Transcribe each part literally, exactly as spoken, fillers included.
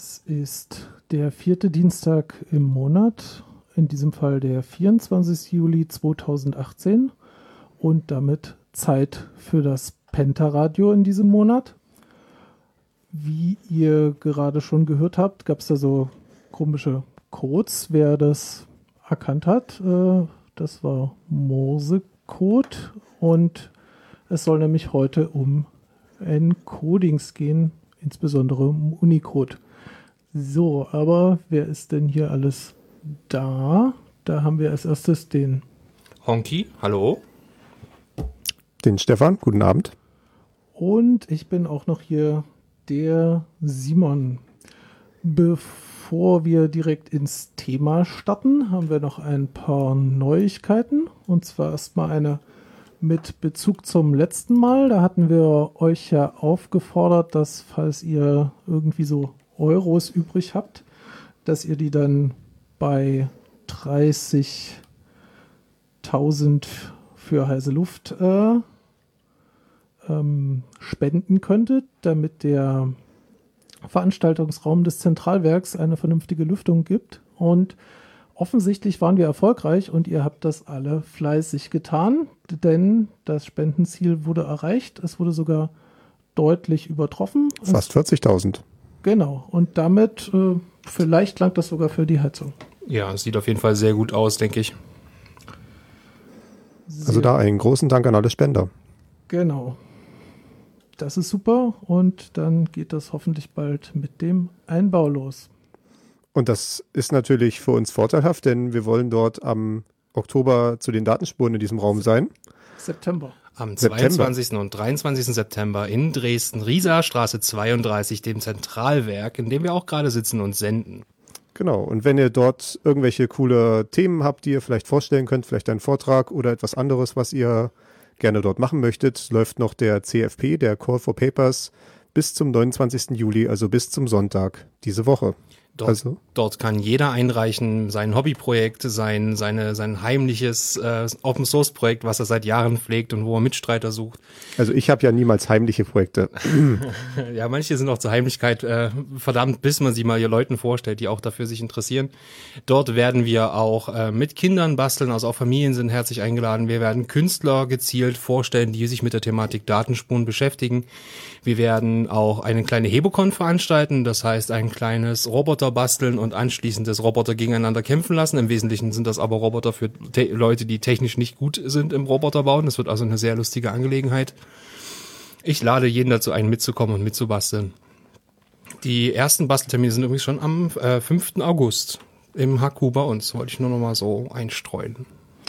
Es ist der vierte Dienstag im Monat, in diesem Fall der vierundzwanzigste Juli zweitausendachtzehn und damit Zeit für das Penta-Radio in diesem Monat. Wie ihr gerade schon gehört habt, gab es da so komische Codes. Wer das erkannt hat, äh, das war Morsecode und es soll nämlich heute um Encodings gehen, insbesondere um Unicode. So, aber wer ist denn hier alles da? Da haben wir als erstes den Honky, hallo. Den Stefan, guten Abend. Und ich bin auch noch hier, der Simon. Bevor wir direkt ins Thema starten, haben wir noch ein paar Neuigkeiten. Und zwar erstmal eine mit Bezug zum letzten Mal. Da hatten wir euch ja aufgefordert, dass falls ihr irgendwie so Euros übrig habt, dass ihr die dann bei dreißigtausend für heiße Luft äh, ähm, spenden könntet, damit der Veranstaltungsraum des Zentralwerks eine vernünftige Lüftung gibt. Und offensichtlich waren wir erfolgreich und ihr habt das alle fleißig getan, denn das Spendenziel wurde erreicht. Es wurde sogar deutlich übertroffen. Fast vierzigtausend. Genau. Und damit, äh, vielleicht langt das sogar für die Heizung. Ja, es sieht auf jeden Fall sehr gut aus, denke ich. Sehr also da einen großen Dank an alle Spender. Genau. Das ist super und dann geht das hoffentlich bald mit dem Einbau los. Und das ist natürlich für uns vorteilhaft, denn wir wollen dort am Oktober zu den Datenspuren in diesem Raum sein. September. Am September. zweiundzwanzigsten und dreiundzwanzigsten September in Dresden, Rieser Straße zweiunddreißig, dem Zentralwerk, in dem wir auch gerade sitzen und senden. Genau, und wenn ihr dort irgendwelche coole Themen habt, die ihr vielleicht vorstellen könnt, vielleicht einen Vortrag oder etwas anderes, was ihr gerne dort machen möchtet, läuft noch der C F P, der Call for Papers, bis zum neunundzwanzigsten Juli, also bis zum Sonntag diese Woche. Dort, also. dort kann jeder einreichen, sein Hobbyprojekt, sein, seine, sein heimliches äh, Open-Source-Projekt, was er seit Jahren pflegt und wo er Mitstreiter sucht. Also ich habe ja niemals heimliche Projekte. Ja, manche sind auch zur Heimlichkeit äh, verdammt, bis man sie mal ihr Leuten vorstellt, die auch dafür sich interessieren. Dort werden wir auch äh, mit Kindern basteln, also auch Familien sind herzlich eingeladen. Wir werden Künstler gezielt vorstellen, die sich mit der Thematik Datenspuren beschäftigen. Wir werden auch eine kleine Hebocon veranstalten, das heißt ein kleines Roboter basteln und anschließend das Roboter gegeneinander kämpfen lassen. Im Wesentlichen sind das aber Roboter für te- Leute, die technisch nicht gut sind im Roboterbauen. Das wird also eine sehr lustige Angelegenheit. Ich lade jeden dazu ein, mitzukommen und mitzubasteln. Die ersten Basteltermine sind übrigens schon am äh, fünften August im H Q bei uns. Wollte ich nur noch mal so einstreuen.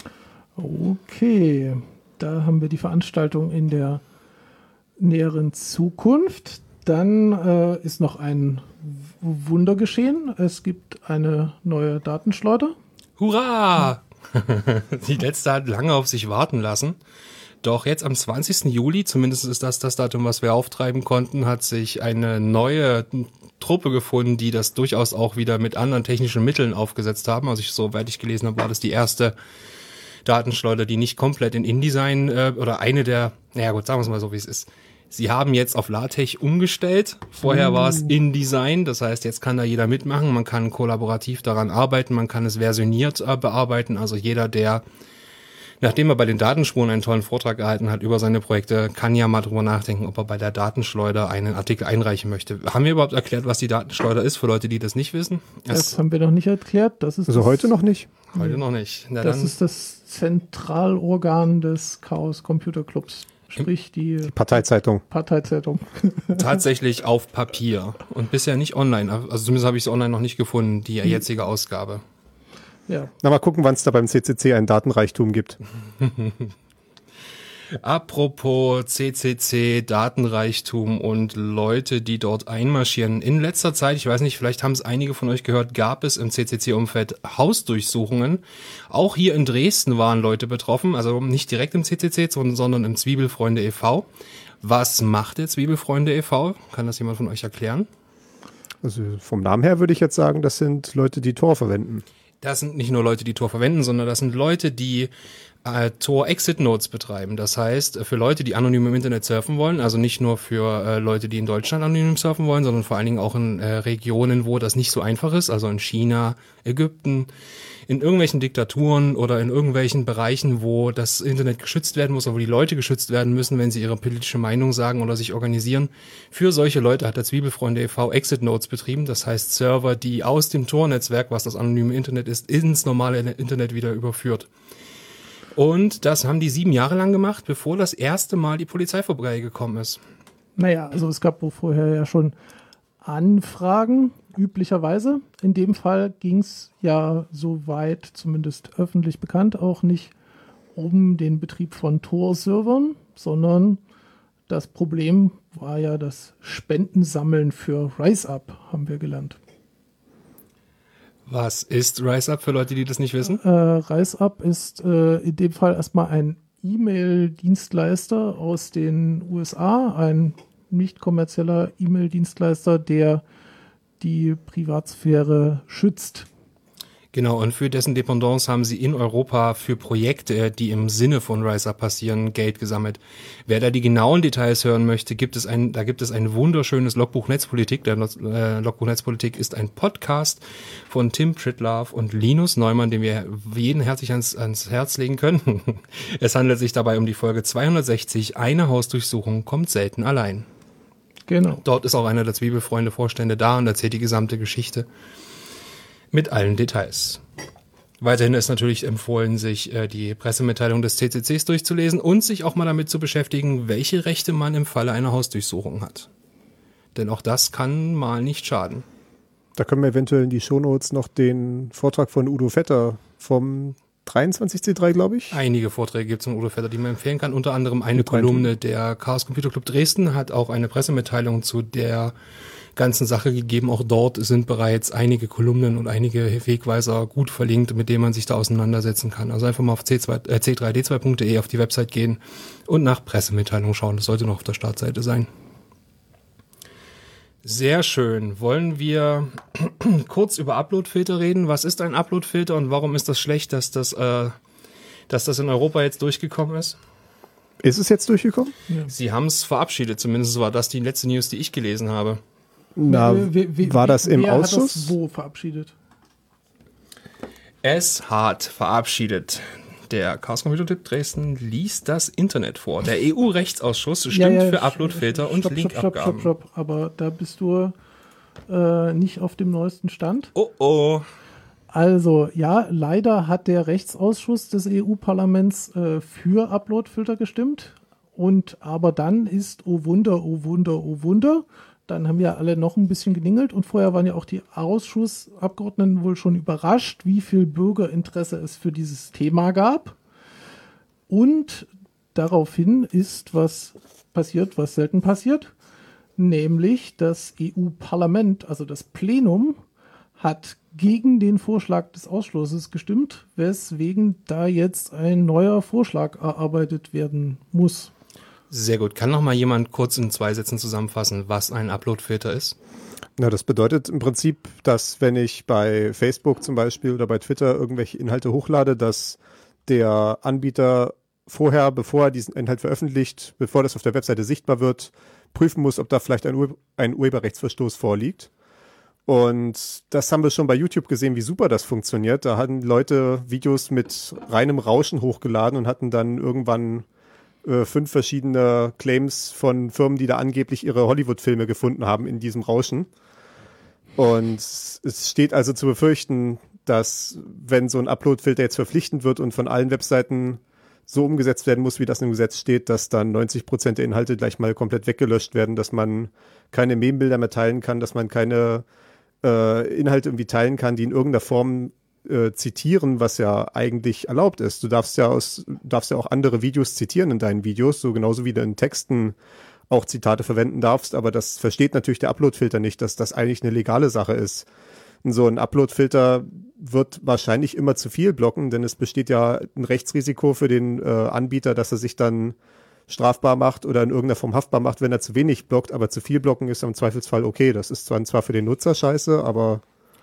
Okay, da haben wir die Veranstaltung in der näheren Zukunft. Dann äh, ist noch ein Wunder geschehen. Es gibt eine neue Datenschleuder. Hurra! Die letzte hat lange auf sich warten lassen. Doch jetzt am zwanzigsten Juli, zumindest ist das das Datum, was wir auftreiben konnten, hat sich eine neue Truppe gefunden, die das durchaus auch wieder mit anderen technischen Mitteln aufgesetzt haben. Also ich, soweit ich gelesen habe, war das die erste Datenschleuder, die nicht komplett in InDesign äh, oder eine der, naja gut, sagen wir es mal so, wie es ist. Sie haben jetzt auf LaTeX umgestellt. Vorher mm. war es InDesign, das heißt, jetzt kann da jeder mitmachen. Man kann kollaborativ daran arbeiten, man kann es versioniert äh, bearbeiten. Also jeder, der, nachdem er bei den Datenspuren einen tollen Vortrag erhalten hat über seine Projekte, kann ja mal drüber nachdenken, ob er bei der Datenschleuder einen Artikel einreichen möchte. Haben wir überhaupt erklärt, was die Datenschleuder ist, für Leute, die das nicht wissen? Das, das haben wir noch nicht erklärt. Das ist also das, heute noch nicht? Heute noch nicht. Na, das dann ist das Zentralorgan des Chaos Computer Clubs. Sprich die, die Parteizeitung. Parteizeitung. Tatsächlich auf Papier und bisher nicht online. Also zumindest habe ich es online noch nicht gefunden, die jetzige Ausgabe. Ja. Na, mal gucken, wann es da beim C C C einen Datenreichtum gibt. Apropos C C C, Datenreichtum und Leute, die dort einmarschieren. In letzter Zeit, ich weiß nicht, vielleicht haben es einige von euch gehört, gab es im C C C-Umfeld Hausdurchsuchungen. Auch hier in Dresden waren Leute betroffen, also nicht direkt im C C C, sondern im Zwiebelfreunde e V. Was macht der Zwiebelfreunde e V? Kann das jemand von euch erklären? Also vom Namen her würde ich jetzt sagen, das sind Leute, die Tor verwenden. Das sind nicht nur Leute, die Tor verwenden, sondern das sind Leute, die äh, Tor-Exit-Nodes betreiben. Das heißt, für Leute, die anonym im Internet surfen wollen, also nicht nur für äh, Leute, die in Deutschland anonym surfen wollen, sondern vor allen Dingen auch in äh, Regionen, wo das nicht so einfach ist, also in China, Ägypten, in irgendwelchen Diktaturen oder in irgendwelchen Bereichen, wo das Internet geschützt werden muss, oder wo die Leute geschützt werden müssen, wenn sie ihre politische Meinung sagen oder sich organisieren. Für solche Leute hat der Zwiebelfreunde e V Exit-Nodes betrieben, das heißt Server, die aus dem Tor-Netzwerk, was das anonyme Internet ist, ins normale Internet wieder überführt. Und das haben die sieben Jahre lang gemacht, bevor das erste Mal die Polizei vorbeigekommen ist. Naja, also es gab vorher ja schon Anfragen, üblicherweise. In dem Fall ging es ja, soweit zumindest öffentlich bekannt, auch nicht um den Betrieb von Tor-Servern, sondern das Problem war ja das Spendensammeln für RiseUp, haben wir gelernt. Was ist RiseUp für Leute, die das nicht wissen? Äh, RiseUp ist äh, in dem Fall erstmal ein E-Mail-Dienstleister aus den U S A, ein nicht kommerzieller E-Mail-Dienstleister, der die Privatsphäre schützt. Genau, und für dessen Dependance haben sie in Europa für Projekte, die im Sinne von RiseUp passieren, Geld gesammelt. Wer da die genauen Details hören möchte, gibt es ein, da gibt es ein wunderschönes Logbuch Netzpolitik. Der äh, Logbuch Netzpolitik ist ein Podcast von Tim Pritlove und Linus Neumann, den wir jeden herzlich ans, ans Herz legen können. Es handelt sich dabei um die Folge zweihundertsechzig, eine Hausdurchsuchung kommt selten allein. Genau. Dort ist auch einer der Zwiebelfreunde-Vorstände da und erzählt die gesamte Geschichte mit allen Details. Weiterhin ist natürlich empfohlen, sich äh, die Pressemitteilung des C C Cs durchzulesen und sich auch mal damit zu beschäftigen, welche Rechte man im Falle einer Hausdurchsuchung hat. Denn auch das kann mal nicht schaden. Da können wir eventuell in die Shownotes noch den Vortrag von Udo Vetter vom dreiundzwanzig C drei, glaube ich. Einige Vorträge gibt es von Udo Vetter, die man empfehlen kann. Unter anderem eine Kolumne. Der Chaos Computer Club Dresden hat auch eine Pressemitteilung zu der ganzen Sache gegeben. Auch dort sind bereits einige Kolumnen und einige Wegweiser gut verlinkt, mit denen man sich da auseinandersetzen kann. Also einfach mal auf c drei d zwei punkt de auf die Website gehen und nach Pressemitteilungen schauen. Das sollte noch auf der Startseite sein. Sehr schön. Wollen wir kurz über Uploadfilter reden? Was ist ein Uploadfilter und warum ist das schlecht, dass das, äh, dass das in Europa jetzt durchgekommen ist? Ist es jetzt durchgekommen? Ja. Sie haben es verabschiedet, zumindest war das die letzte News, die ich gelesen habe. Na, wie, wie, war das im wer Ausschuss? Hat das wo verabschiedet? Es hat verabschiedet. Der Chaos Computer Club Dresden liest das Internet vor. Der E U-Rechtsausschuss stimmt ja, ja, für Uploadfilter und stopp, Linkabgaben. Stopp, stopp, stopp, stopp. Aber da bist du äh, nicht auf dem neuesten Stand. Oh oh. Also, ja, leider hat der Rechtsausschuss des E U-Parlaments äh, für Uploadfilter gestimmt. Und aber dann ist, oh Wunder, oh Wunder, oh Wunder, dann haben ja alle noch ein bisschen geningelt und vorher waren ja auch die Ausschussabgeordneten wohl schon überrascht, wie viel Bürgerinteresse es für dieses Thema gab. Und daraufhin ist was passiert, was selten passiert, nämlich das E U-Parlament, also das Plenum, hat gegen den Vorschlag des Ausschusses gestimmt, weswegen da jetzt ein neuer Vorschlag erarbeitet werden muss. Sehr gut. Kann noch mal jemand kurz in zwei Sätzen zusammenfassen, was ein Uploadfilter ist? Na, das bedeutet im Prinzip, dass wenn ich bei Facebook zum Beispiel oder bei Twitter irgendwelche Inhalte hochlade, dass der Anbieter vorher, bevor er diesen Inhalt veröffentlicht, bevor das auf der Webseite sichtbar wird, prüfen muss, ob da vielleicht ein, Ur- ein Urheberrechtsverstoß vorliegt. Und das haben wir schon bei YouTube gesehen, wie super das funktioniert. Da hatten Leute Videos mit reinem Rauschen hochgeladen und hatten dann irgendwann äh, fünf verschiedene Claims von Firmen, die da angeblich ihre Hollywood-Filme gefunden haben in diesem Rauschen. Und es steht also zu befürchten, dass wenn so ein Upload-Filter jetzt verpflichtend wird und von allen Webseiten so umgesetzt werden muss, wie das im Gesetz steht, dass dann neunzig Prozent der Inhalte gleich mal komplett weggelöscht werden, dass man keine Meme-Bilder mehr teilen kann, dass man keine äh, Inhalte irgendwie teilen kann, die in irgendeiner Form äh, zitieren, was ja eigentlich erlaubt ist. Du darfst ja aus, darfst ja auch andere Videos zitieren in deinen Videos, so genauso wie du in Texten auch Zitate verwenden darfst, aber das versteht natürlich der Upload-Filter nicht, dass das eigentlich eine legale Sache ist. Und so ein Upload-Filter wird wahrscheinlich immer zu viel blocken, denn es besteht ja ein Rechtsrisiko für den äh, Anbieter, dass er sich dann strafbar macht oder in irgendeiner Form haftbar macht, wenn er zu wenig blockt, aber zu viel blocken ist im Zweifelsfall okay. Das ist zwar, zwar für den Nutzer scheiße, aber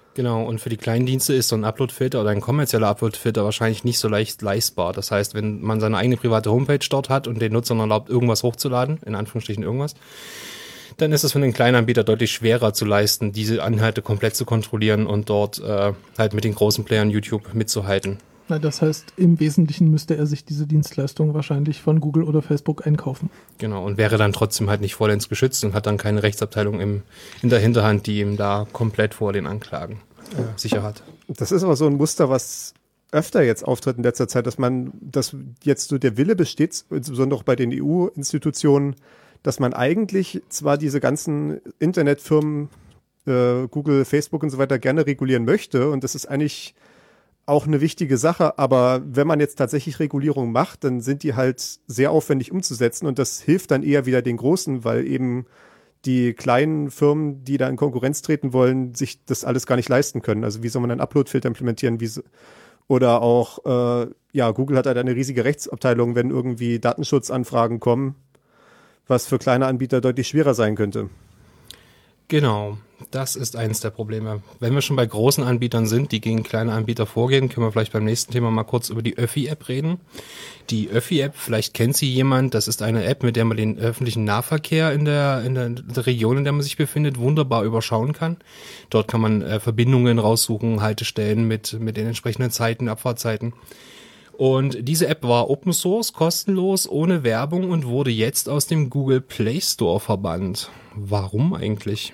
Genau, und für die kleinen Dienste ist so ein Upload-Filter oder ein kommerzieller Upload-Filter wahrscheinlich nicht so leicht leistbar. Das heißt, wenn man seine eigene private Homepage dort hat und den Nutzern erlaubt, irgendwas hochzuladen, in Anführungsstrichen irgendwas, dann ist es für den kleinen Anbieter deutlich schwerer zu leisten, diese Inhalte komplett zu kontrollieren und dort äh, halt mit den großen Playern YouTube mitzuhalten. Na, das heißt, im Wesentlichen müsste er sich diese Dienstleistung wahrscheinlich von Google oder Facebook einkaufen. Genau, und wäre dann trotzdem halt nicht vollends geschützt und hat dann keine Rechtsabteilung im, in der Hinterhand, die ihm da komplett vor den Anklagen äh, sicher hat. Das ist aber so ein Muster, was öfter jetzt auftritt in letzter Zeit, dass man, dass jetzt so der Wille besteht, insbesondere auch bei den E U-Institutionen, dass man eigentlich zwar diese ganzen Internetfirmen, äh, Google, Facebook und so weiter gerne regulieren möchte, und das ist eigentlich auch eine wichtige Sache, aber wenn man jetzt tatsächlich Regulierung macht, dann sind die halt sehr aufwendig umzusetzen, und das hilft dann eher wieder den Großen, weil eben die kleinen Firmen, die da in Konkurrenz treten wollen, sich das alles gar nicht leisten können. Also wie soll man einen Upload-Filter implementieren? Wie so, oder auch, äh, ja, Google hat halt eine riesige Rechtsabteilung, wenn irgendwie Datenschutzanfragen kommen, was für kleine Anbieter deutlich schwerer sein könnte. Genau, das ist eines der Probleme. Wenn wir schon bei großen Anbietern sind, die gegen kleine Anbieter vorgehen, können wir vielleicht beim nächsten Thema mal kurz über die Öffi-App reden. Die Öffi-App, vielleicht kennt sie jemand, das ist eine App, mit der man den öffentlichen Nahverkehr in der, in der, in der Region, in der man sich befindet, wunderbar überschauen kann. Dort kann man äh, Verbindungen raussuchen, Haltestellen mit, mit den entsprechenden Zeiten, Abfahrtzeiten. Und diese App war Open Source, kostenlos, ohne Werbung und wurde jetzt aus dem Google Play Store verbannt. Warum eigentlich?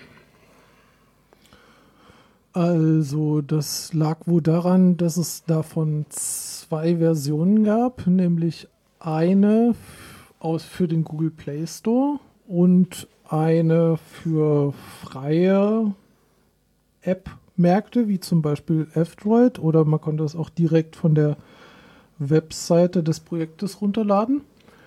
Also das lag wohl daran, dass es davon zwei Versionen gab, nämlich eine aus für den Google Play Store und eine für freie App-Märkte, wie zum Beispiel F-Droid, oder man konnte es auch direkt von der Webseite des Projektes runterladen.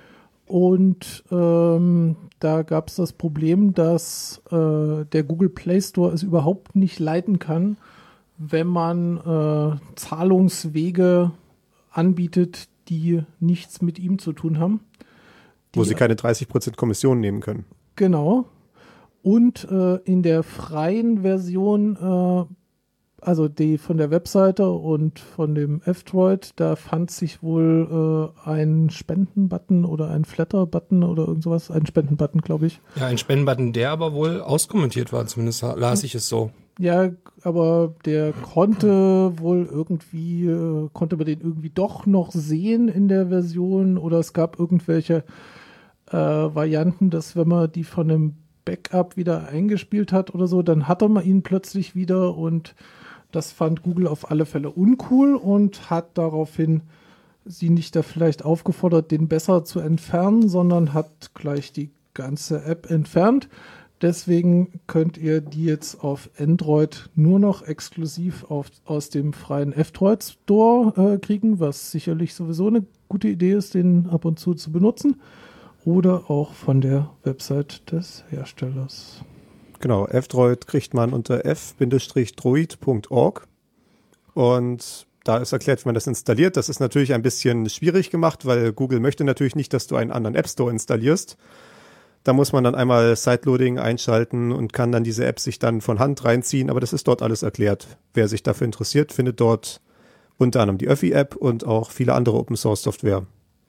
Und ähm, da gab es das Problem, dass äh, der Google Play Store es überhaupt nicht leiten kann, wenn man äh, Zahlungswege anbietet, die nichts mit ihm zu tun haben. Wo sie keine dreißig Prozent Kommission nehmen können. Genau. Und äh, in der freien Version, äh, also die von der Webseite und von dem F-Droid, da fand sich wohl äh, ein Spenden-Button oder ein Flatter-Button oder irgend sowas. Ein Spenden-Button, glaube ich. Ja, ein Spenden-Button, der aber wohl auskommentiert war, zumindest las ich es so. Ja, aber der konnte wohl irgendwie, äh, konnte man den irgendwie doch noch sehen in der Version, oder es gab irgendwelche äh, Varianten, dass wenn man die von einem Backup wieder eingespielt hat oder so, dann hatte man ihn plötzlich wieder, und das fand Google auf alle Fälle uncool und hat daraufhin sie nicht da vielleicht aufgefordert, den besser zu entfernen, sondern hat gleich die ganze App entfernt. Deswegen könnt ihr die jetzt auf Android nur noch exklusiv auf, aus dem freien F-Droid Store äh, kriegen, was sicherlich sowieso eine gute Idee ist, den ab und zu zu benutzen. Oder auch von der Website des Herstellers. Genau, F-Droid kriegt man unter f droid punkt org, und da ist erklärt, wie man das installiert. Das ist natürlich ein bisschen schwierig gemacht, weil Google möchte natürlich nicht, dass du einen anderen App Store installierst. Da muss man dann einmal Sideloading einschalten und kann dann diese App sich dann von Hand reinziehen, aber das ist dort alles erklärt. Wer sich dafür interessiert, findet dort unter anderem die Öffi-App und auch viele andere Open-Source-Software.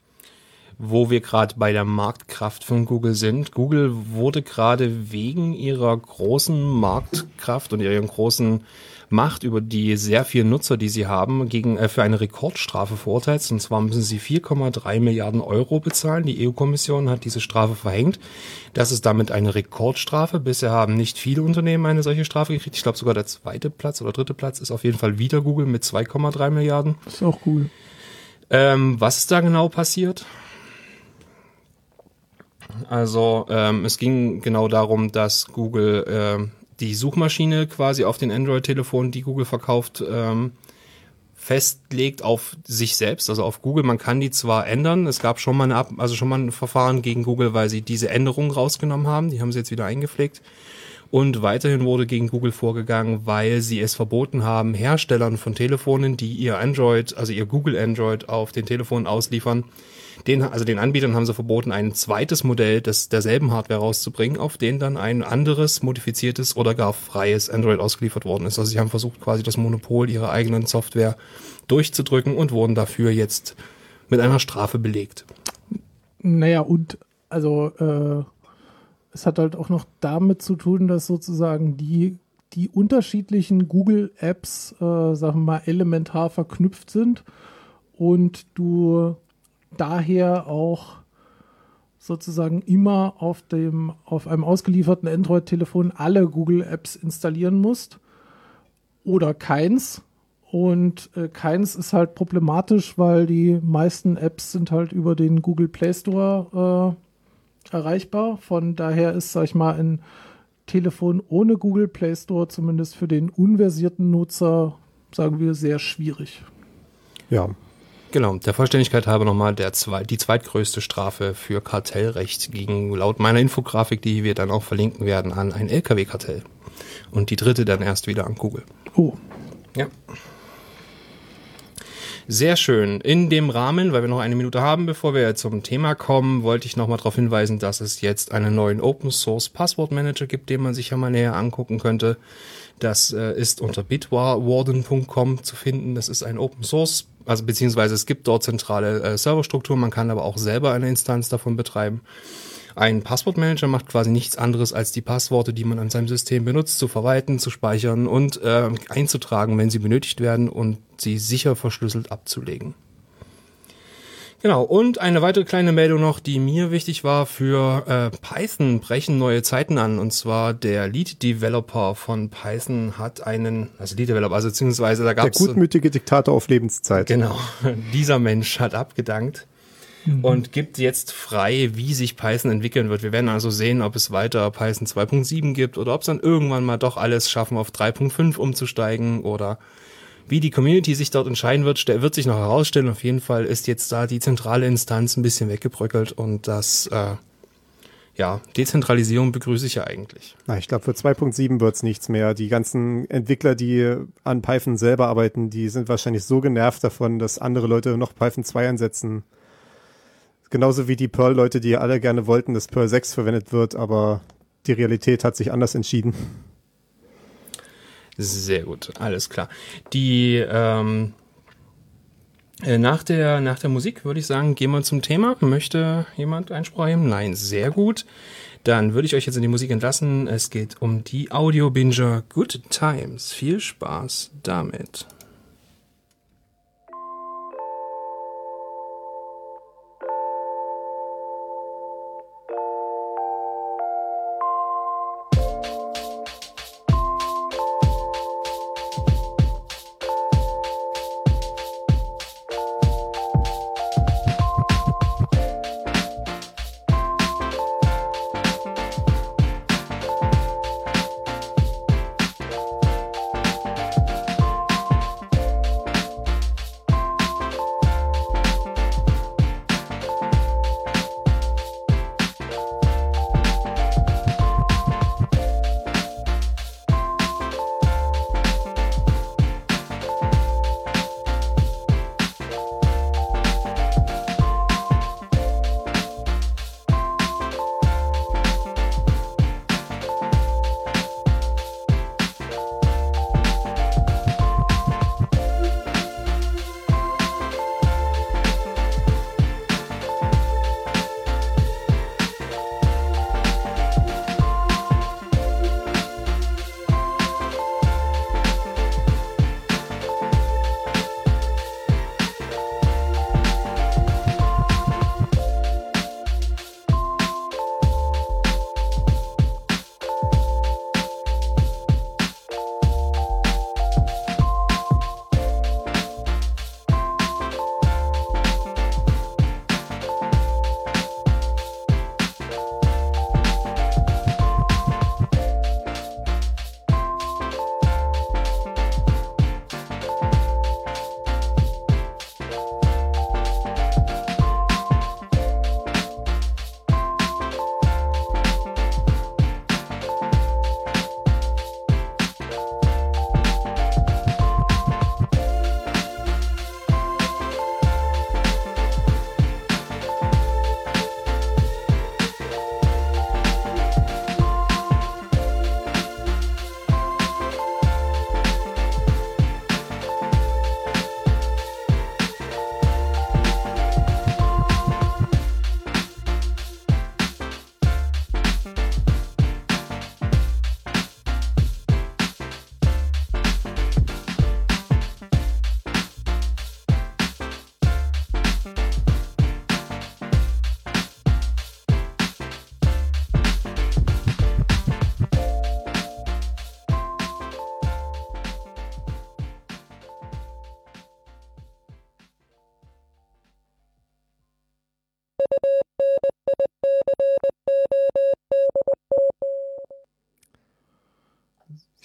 Wo wir gerade bei der Marktkraft von Google sind. Google wurde gerade wegen ihrer großen Marktkraft und ihrer großen Macht über die sehr vielen Nutzer, die sie haben, gegen äh, für eine Rekordstrafe verurteilt. Und zwar müssen sie vier Komma drei Milliarden Euro bezahlen. Die E U-Kommission hat diese Strafe verhängt. Das ist damit eine Rekordstrafe. Bisher haben nicht viele Unternehmen eine solche Strafe gekriegt. Ich glaube sogar der zweite Platz oder dritte Platz ist auf jeden Fall wieder Google mit zwei Komma drei Milliarden. Das ist auch cool. Ähm, was ist da genau passiert? Also ähm, es ging genau darum, dass Google äh, die Suchmaschine quasi auf den Android-Telefonen, die Google verkauft, ähm, festlegt auf sich selbst, also auf Google. Man kann die zwar ändern, es gab schon mal eine Ab- also schon mal ein Verfahren gegen Google, weil sie diese Änderungen rausgenommen haben, die haben sie jetzt wieder eingepflegt. Und weiterhin wurde gegen Google vorgegangen, weil sie es verboten haben, Herstellern von Telefonen, die ihr Android, also ihr Google Android auf den Telefonen ausliefern, Den, also den Anbietern haben sie verboten, ein zweites Modell des, derselben Hardware rauszubringen, auf den dann ein anderes, modifiziertes oder gar freies Android ausgeliefert worden ist. Also sie haben versucht, quasi das Monopol ihrer eigenen Software durchzudrücken und wurden dafür jetzt mit einer Strafe belegt. Naja, und also äh, es hat halt auch noch damit zu tun, dass sozusagen die, die unterschiedlichen Google-Apps, äh, sagen wir mal, elementar verknüpft sind und du daher auch sozusagen immer auf dem, auf einem ausgelieferten Android-Telefon alle Google-Apps installieren musst oder keins. Und äh, keins ist halt problematisch, weil die meisten Apps sind halt über den Google Play Store äh, erreichbar. Von daher ist, sag ich mal, ein Telefon ohne Google Play Store zumindest für den unversierten Nutzer, sagen wir, sehr schwierig. Ja. Genau, der Vollständigkeit halber nochmal der zwei, die zweitgrößte Strafe für Kartellrecht ging laut meiner Infografik, die wir dann auch verlinken werden, an ein L K W-Kartell. Und die dritte dann erst wieder an Google. Oh. Ja. Sehr schön. In dem Rahmen, weil wir noch eine Minute haben, bevor wir zum Thema kommen, wollte ich nochmal darauf hinweisen, dass es jetzt einen neuen Open Source Passwortmanager gibt, den man sich ja mal näher angucken könnte. Das äh, ist unter bitwarden punkt com zu finden. Das ist ein Open Source, also beziehungsweise es gibt dort zentrale äh, Serverstrukturen, man kann aber auch selber eine Instanz davon betreiben. Ein Passwortmanager macht quasi nichts anderes, als die Passworte, die man an seinem System benutzt, zu verwalten, zu speichern und äh, einzutragen, wenn sie benötigt werden und sie sicher verschlüsselt abzulegen. Genau, und eine weitere kleine Meldung noch, die mir wichtig war für äh, Python, brechen neue Zeiten an. Und zwar der Lead-Developer von Python hat einen, also Lead-Developer, also beziehungsweise da gab es... Der gutmütige Diktator auf Lebenszeit. Genau, dieser Mensch hat abgedankt. Mhm. Und gibt jetzt frei, wie sich Python entwickeln wird. Wir werden also sehen, ob es weiter Python zwei Punkt sieben gibt oder ob es dann irgendwann mal doch alles schaffen, auf drei Punkt fünf umzusteigen oder wie die Community sich dort entscheiden wird, wird sich noch herausstellen. Auf jeden Fall ist jetzt da die zentrale Instanz ein bisschen weggebröckelt und das, äh, ja, Dezentralisierung begrüße ich ja eigentlich. Na, ich glaube, für zwei Punkt sieben wird es nichts mehr. Die ganzen Entwickler, die an Python selber arbeiten, die sind wahrscheinlich so genervt davon, dass andere Leute noch Python zwei einsetzen. Genauso wie die Perl-Leute, die alle gerne wollten, dass Perl sechs verwendet wird, aber die Realität hat sich anders entschieden. Sehr gut, alles klar. Die ähm, äh, nach der nach der Musik würde ich sagen, gehen wir zum Thema. Möchte jemand Einspruch nehmen? Nein, sehr gut. Dann würde ich euch jetzt in die Musik entlassen. Es geht um die Audio-Binger Good Times. Viel Spaß damit.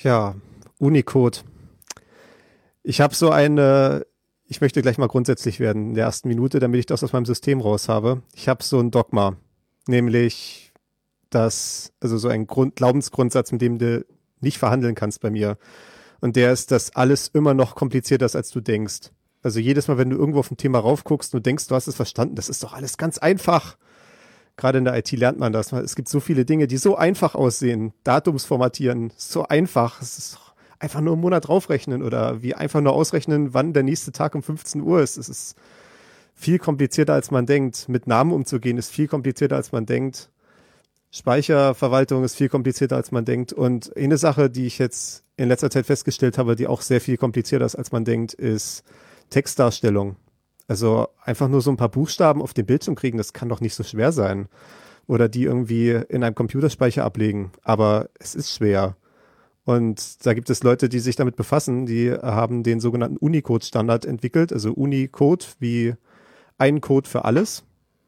Ja, Unicode. Ich habe so eine, ich möchte gleich mal grundsätzlich werden in der ersten Minute, damit ich das aus meinem System raus habe. Ich habe so ein Dogma, nämlich das, also so ein Grund, Glaubensgrundsatz, mit dem du nicht verhandeln kannst bei mir. Und der ist, dass alles immer noch komplizierter ist, als du denkst. Also jedes Mal, wenn du irgendwo auf ein Thema raufguckst und denkst, du hast es verstanden, das ist doch alles ganz einfach. Gerade in der I T lernt man das. Es gibt so viele Dinge, die so einfach aussehen. Datumsformatieren, so einfach. Es ist einfach nur einen Monat draufrechnen oder wie einfach nur ausrechnen, wann der nächste Tag um fünfzehn Uhr ist. Es ist viel komplizierter, als man denkt. Mit Namen umzugehen ist viel komplizierter, als man denkt. Speicherverwaltung ist viel komplizierter, als man denkt. Und eine Sache, die ich jetzt in letzter Zeit festgestellt habe, die auch sehr viel komplizierter ist, als man denkt, ist Textdarstellung. Also einfach nur so ein paar Buchstaben auf dem Bildschirm kriegen, das kann doch nicht so schwer sein. Oder die irgendwie in einem Computerspeicher ablegen. Aber es ist schwer. Und da gibt es Leute, die sich damit befassen, die haben den sogenannten Unicode-Standard entwickelt. Also Unicode wie ein Code für alles.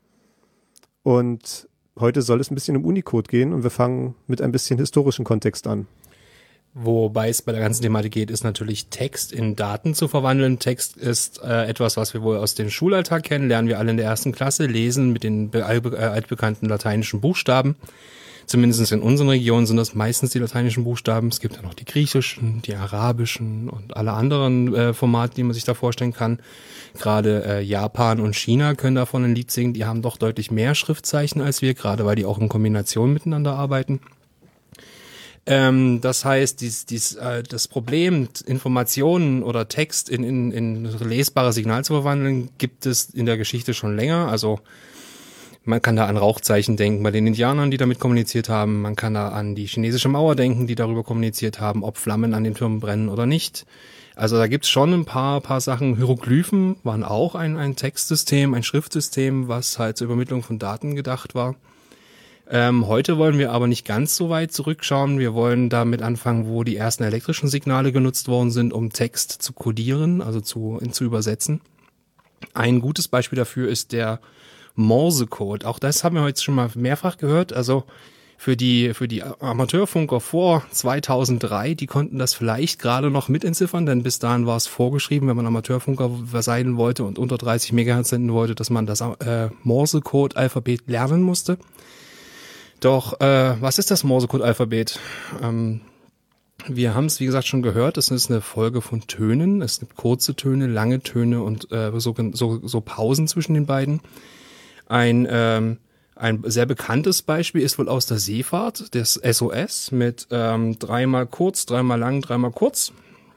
Und heute soll es ein bisschen um Unicode gehen und wir fangen mit ein bisschen historischen Kontext an. Wobei es bei der ganzen Thematik geht, ist natürlich Text in Daten zu verwandeln. Text ist äh, etwas, was wir wohl aus dem Schulalltag kennen, lernen wir alle in der ersten Klasse, lesen mit den be- äh, altbekannten lateinischen Buchstaben. Zumindest in unseren Regionen sind das meistens die lateinischen Buchstaben. Es gibt ja noch die griechischen, die arabischen und alle anderen äh, Formate, die man sich da vorstellen kann. Gerade äh, Japan und China können davon ein Lied singen. Die haben doch deutlich mehr Schriftzeichen als wir, gerade weil die auch in Kombination miteinander arbeiten. Ähm, das heißt, dies, dies, äh, das Problem, Informationen oder Text in, in, in lesbares Signal zu verwandeln, gibt es in der Geschichte schon länger. Also man kann da an Rauchzeichen denken bei den Indianern, die damit kommuniziert haben. Man kann da an die chinesische Mauer denken, die darüber kommuniziert haben, ob Flammen an den Türmen brennen oder nicht. Also da gibt's schon ein paar, paar Sachen. Hieroglyphen waren auch ein, ein Textsystem, ein Schriftsystem, was halt zur Übermittlung von Daten gedacht war. Ähm, heute wollen wir aber nicht ganz so weit zurückschauen. Wir wollen damit anfangen, wo die ersten elektrischen Signale genutzt worden sind, um Text zu codieren, also zu, zu übersetzen. Ein gutes Beispiel dafür ist der Morsecode. Auch das haben wir heute schon mal mehrfach gehört. Also für die, für die Amateurfunker vor zweitausenddrei, die konnten das vielleicht gerade noch mit entziffern, denn bis dahin war es vorgeschrieben, wenn man Amateurfunker sein wollte und unter dreißig Megahertz senden wollte, dass man das äh, Morsecode-Alphabet lernen musste. Doch, äh, was ist das Morsecode-Alphabet? Ähm, wir haben es, wie gesagt, schon gehört. Es ist eine Folge von Tönen. Es gibt kurze Töne, lange Töne und äh, so, so, so Pausen zwischen den beiden. Ein, ähm, ein sehr bekanntes Beispiel ist wohl aus der Seefahrt, das S O S mit ähm, dreimal kurz, dreimal lang, dreimal kurz.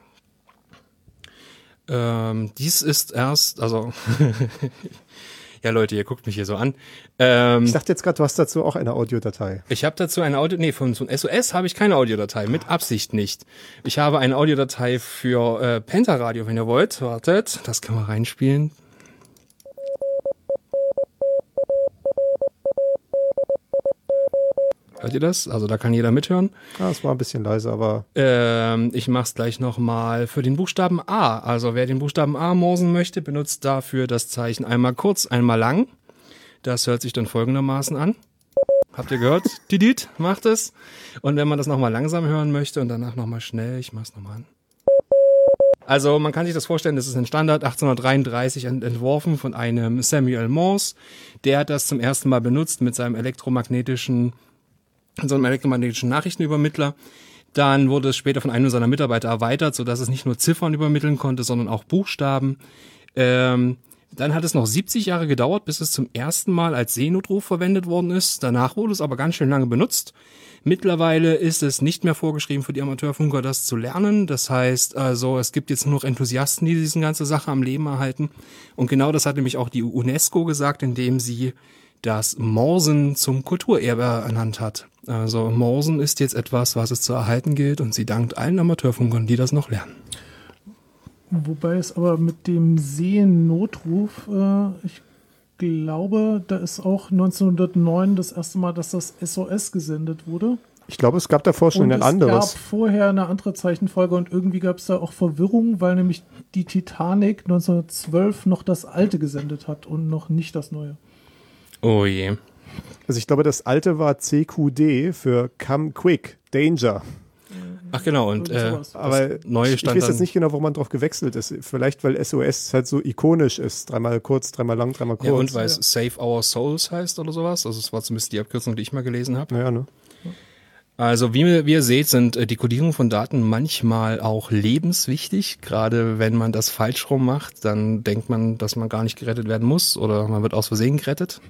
Ähm, dies ist erst, also... Ja, Leute, ihr guckt mich hier so an. Ähm, ich dachte jetzt gerade, du hast dazu auch eine Audiodatei. Ich habe dazu eine Audio, nee, von, von S O S habe ich keine Audiodatei, mit Absicht nicht. Ich habe eine Audiodatei für äh, Pentaradio, wenn ihr wollt. Wartet, das können wir reinspielen. Hört ihr das? Also da kann jeder mithören. Ja, es war ein bisschen leise, aber... Ähm, ich mach's gleich nochmal für den Buchstaben A. Also wer den Buchstaben A morsen möchte, benutzt dafür das Zeichen einmal kurz, einmal lang. Das hört sich dann folgendermaßen an. Habt ihr gehört? Didit, macht es. Und wenn man das nochmal langsam hören möchte und danach nochmal schnell, ich mach's nochmal an. Also man kann sich das vorstellen, das ist ein Standard achtzehnhundertdreiunddreißig ent- entworfen von einem Samuel Morse. Der hat das zum ersten Mal benutzt mit seinem elektromagnetischen so einem elektromagnetischen Nachrichtenübermittler. Dann wurde es später von einem seiner Mitarbeiter erweitert, sodass es nicht nur Ziffern übermitteln konnte, sondern auch Buchstaben. Ähm, dann hat es noch siebzig Jahre gedauert, bis es zum ersten Mal als Seenotruf verwendet worden ist. Danach wurde es aber ganz schön lange benutzt. Mittlerweile ist es nicht mehr vorgeschrieben für die Amateurfunker, das zu lernen. Das heißt also, es gibt jetzt nur noch Enthusiasten, die diese ganze Sache am Leben erhalten. Und genau das hat nämlich auch die UNESCO gesagt, indem sie das Morsen zum Kulturerbe ernannt hat. Also Morsen ist jetzt etwas, was es zu erhalten gilt und sie dankt allen Amateurfunkern, die das noch lernen. Wobei es aber mit dem Seenotruf, äh, ich glaube, da ist auch neunzehnhundertneun das erste Mal, dass das S O S gesendet wurde. Ich glaube, es gab davor schon und ein anderes. Es gab vorher eine andere Zeichenfolge und irgendwie gab es da auch Verwirrung, weil nämlich die Titanic neunzehnhundertzwölf noch das alte gesendet hat und noch nicht das neue. Oh je. Also ich glaube, das alte war C Q D für Come Quick, Danger. Ach genau, und äh, aber neue ich weiß jetzt nicht genau, warum man drauf gewechselt ist. Vielleicht, weil S O S halt so ikonisch ist. Dreimal kurz, dreimal lang, dreimal kurz. Ja, und weil es ja. Save Our Souls heißt oder sowas. Also es war zumindest die Abkürzung, die ich mal gelesen habe. Naja, ne? Also wie, wie ihr seht, sind äh, die Kodierung von Daten manchmal auch lebenswichtig. Gerade wenn man das falsch rum macht, dann denkt man, dass man gar nicht gerettet werden muss oder man wird aus Versehen gerettet.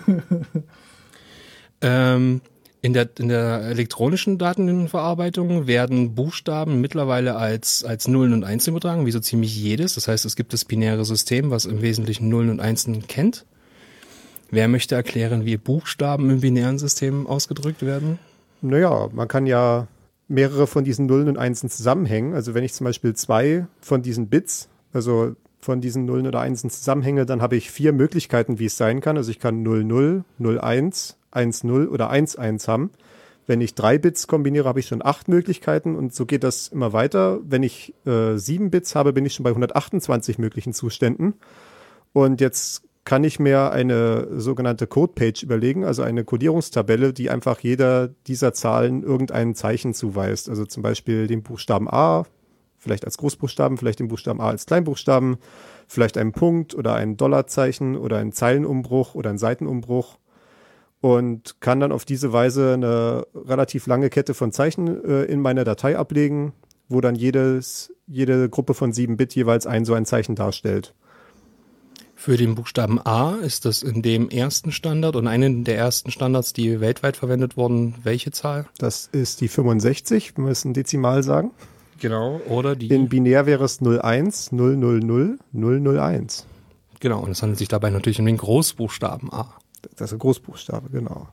ähm, in der, in der elektronischen Datenverarbeitung werden Buchstaben mittlerweile als, als Nullen und Einsen übertragen, wie so ziemlich jedes. Das heißt, es gibt das binäre System, was im Wesentlichen Nullen und Einsen kennt. Wer möchte erklären, wie Buchstaben im binären System ausgedrückt werden? Naja, man kann ja mehrere von diesen Nullen und Einsen zusammenhängen. Also wenn ich zum Beispiel zwei von diesen Bits, also von diesen Nullen oder Einsen zusammenhänge, dann habe ich vier Möglichkeiten, wie es sein kann. Also ich kann null null, null eins, eins null oder eins eins haben. Wenn ich drei Bits kombiniere, habe ich schon acht Möglichkeiten und so geht das immer weiter. Wenn ich äh, sieben Bits habe, bin ich schon bei hundertachtundzwanzig möglichen Zuständen. Und jetzt kann ich mir eine sogenannte Codepage überlegen, also eine Codierungstabelle, die einfach jeder dieser Zahlen irgendein Zeichen zuweist. Also zum Beispiel den Buchstaben A, vielleicht als Großbuchstaben, vielleicht den Buchstaben A als Kleinbuchstaben, vielleicht einen Punkt oder ein Dollarzeichen oder einen Zeilenumbruch oder einen Seitenumbruch und kann dann auf diese Weise eine relativ lange Kette von Zeichen äh, in meiner Datei ablegen, wo dann jedes, jede Gruppe von sieben Bit jeweils ein so ein Zeichen darstellt. Für den Buchstaben A ist das in dem ersten Standard und einen der ersten Standards, die weltweit verwendet wurden, welche Zahl? Das ist die fünfundsechzig, wir müssen Dezimal sagen. Genau, oder die... In binär wäre es null eins, null null null, null null eins. Genau, und es handelt sich dabei natürlich um den Großbuchstaben A. Das ist ein Großbuchstabe, genau.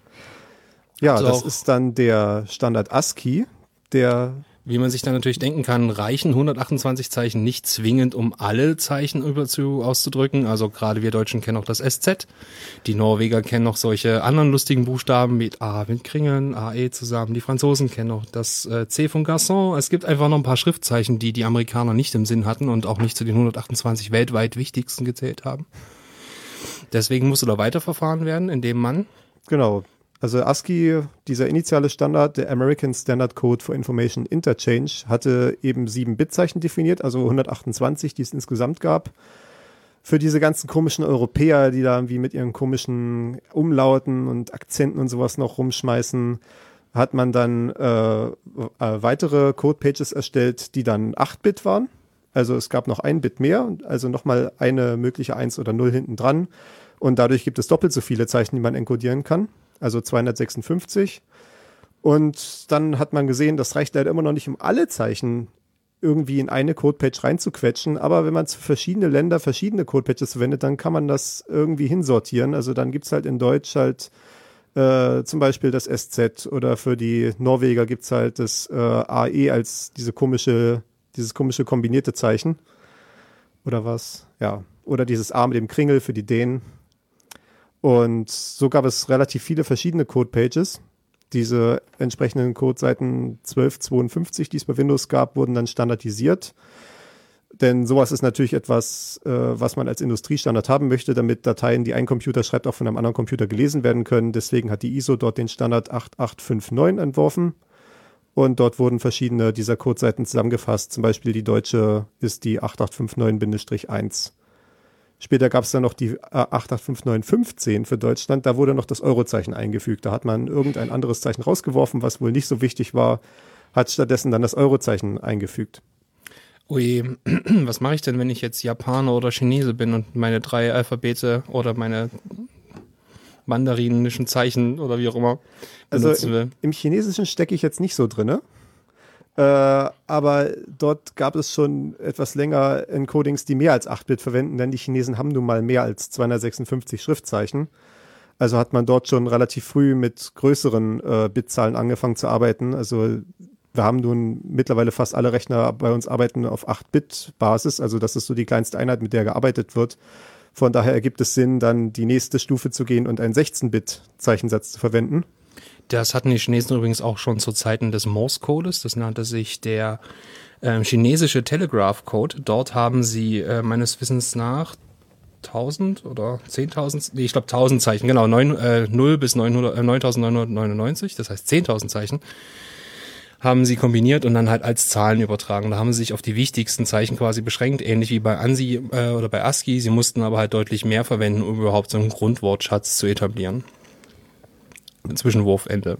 Ja, also das ist dann der Standard ASCII, der... Wie man sich dann natürlich denken kann, reichen hundertachtundzwanzig Zeichen nicht zwingend, um alle Zeichen über zu, auszudrücken. Also gerade wir Deutschen kennen auch das S Z. Die Norweger kennen noch solche anderen lustigen Buchstaben mit A mit Kringeln, A E zusammen. Die Franzosen kennen noch das äh, C von Garçon. Es gibt einfach noch ein paar Schriftzeichen, die die Amerikaner nicht im Sinn hatten und auch nicht zu den hundertachtundzwanzig weltweit wichtigsten gezählt haben. Deswegen musste da weiterverfahren werden, indem man... Genau. Also ASCII, dieser initiale Standard, der American Standard Code for Information Interchange, hatte eben sieben Bitzeichen definiert, also hundertachtundzwanzig, die es insgesamt gab. Für diese ganzen komischen Europäer, die da irgendwie mit ihren komischen Umlauten und Akzenten und sowas noch rumschmeißen, hat man dann äh, äh, weitere Codepages erstellt, die dann acht Bit waren. Also es gab noch ein Bit mehr, also nochmal eine mögliche eins oder null hinten dran. Und dadurch gibt es doppelt so viele Zeichen, die man encodieren kann. Also zweihundertsechsundfünfzig. Und dann hat man gesehen, das reicht leider immer noch nicht, um alle Zeichen irgendwie in eine Codepage reinzuquetschen. Aber wenn man für verschiedene Länder verschiedene Codepages verwendet, dann kann man das irgendwie hinsortieren. Also dann gibt's halt in Deutsch halt äh, zum Beispiel das S Z oder für die Norweger gibt's halt das äh, A E als diese komische, dieses komische kombinierte Zeichen. Oder was? Ja. Oder dieses A mit dem Kringel für die Dänen. Und so gab es relativ viele verschiedene Codepages. Diese entsprechenden Codeseiten zwölf zweiundfünfzig, die es bei Windows gab, wurden dann standardisiert. Denn sowas ist natürlich etwas, äh, was man als Industriestandard haben möchte, damit Dateien, die ein Computer schreibt, auch von einem anderen Computer gelesen werden können. Deswegen hat die I S O dort den Standard acht acht fünf neun entworfen. Und dort wurden verschiedene dieser Codeseiten zusammengefasst. Zum Beispiel die deutsche ist die acht acht fünf neun eins. Später gab es dann noch die acht acht fünf neun fünfzehn für Deutschland. Da wurde noch das Eurozeichen eingefügt. Da hat man irgendein anderes Zeichen rausgeworfen, was wohl nicht so wichtig war, hat stattdessen dann das Eurozeichen eingefügt. Ui, was mache ich denn, wenn ich jetzt Japaner oder Chinese bin und meine drei Alphabete oder meine mandarinischen Zeichen oder wie auch immer benutzen will? Also im Chinesischen stecke ich jetzt nicht so drinne. Äh, aber dort gab es schon etwas länger Encodings, die mehr als acht Bit verwenden, denn die Chinesen haben nun mal mehr als zweihundertsechsundfünfzig Schriftzeichen. Also hat man dort schon relativ früh mit größeren äh, Bitzahlen angefangen zu arbeiten. Also wir haben nun mittlerweile fast alle Rechner bei uns arbeiten auf acht Bit Basis. Also das ist so die kleinste Einheit, mit der gearbeitet wird. Von daher ergibt es Sinn, dann die nächste Stufe zu gehen und einen sechzehn Bit Zeichensatz zu verwenden. Das hatten die Chinesen übrigens auch schon zu Zeiten des Morse-Codes. Das nannte sich der äh, chinesische Telegraph-Code. Dort haben sie äh, meines Wissens nach tausend oder zehntausend, nee, ich glaube tausend Zeichen, genau, neun, äh, null bis neunhundert, äh, neuntausendneunhundertneunundneunzig, das heißt zehntausend Zeichen, haben sie kombiniert und dann halt als Zahlen übertragen. Da haben sie sich auf die wichtigsten Zeichen quasi beschränkt, ähnlich wie bei ANSI äh, oder bei ASCII. Sie mussten aber halt deutlich mehr verwenden, um überhaupt so einen Grundwortschatz zu etablieren. Zwischenwurfende.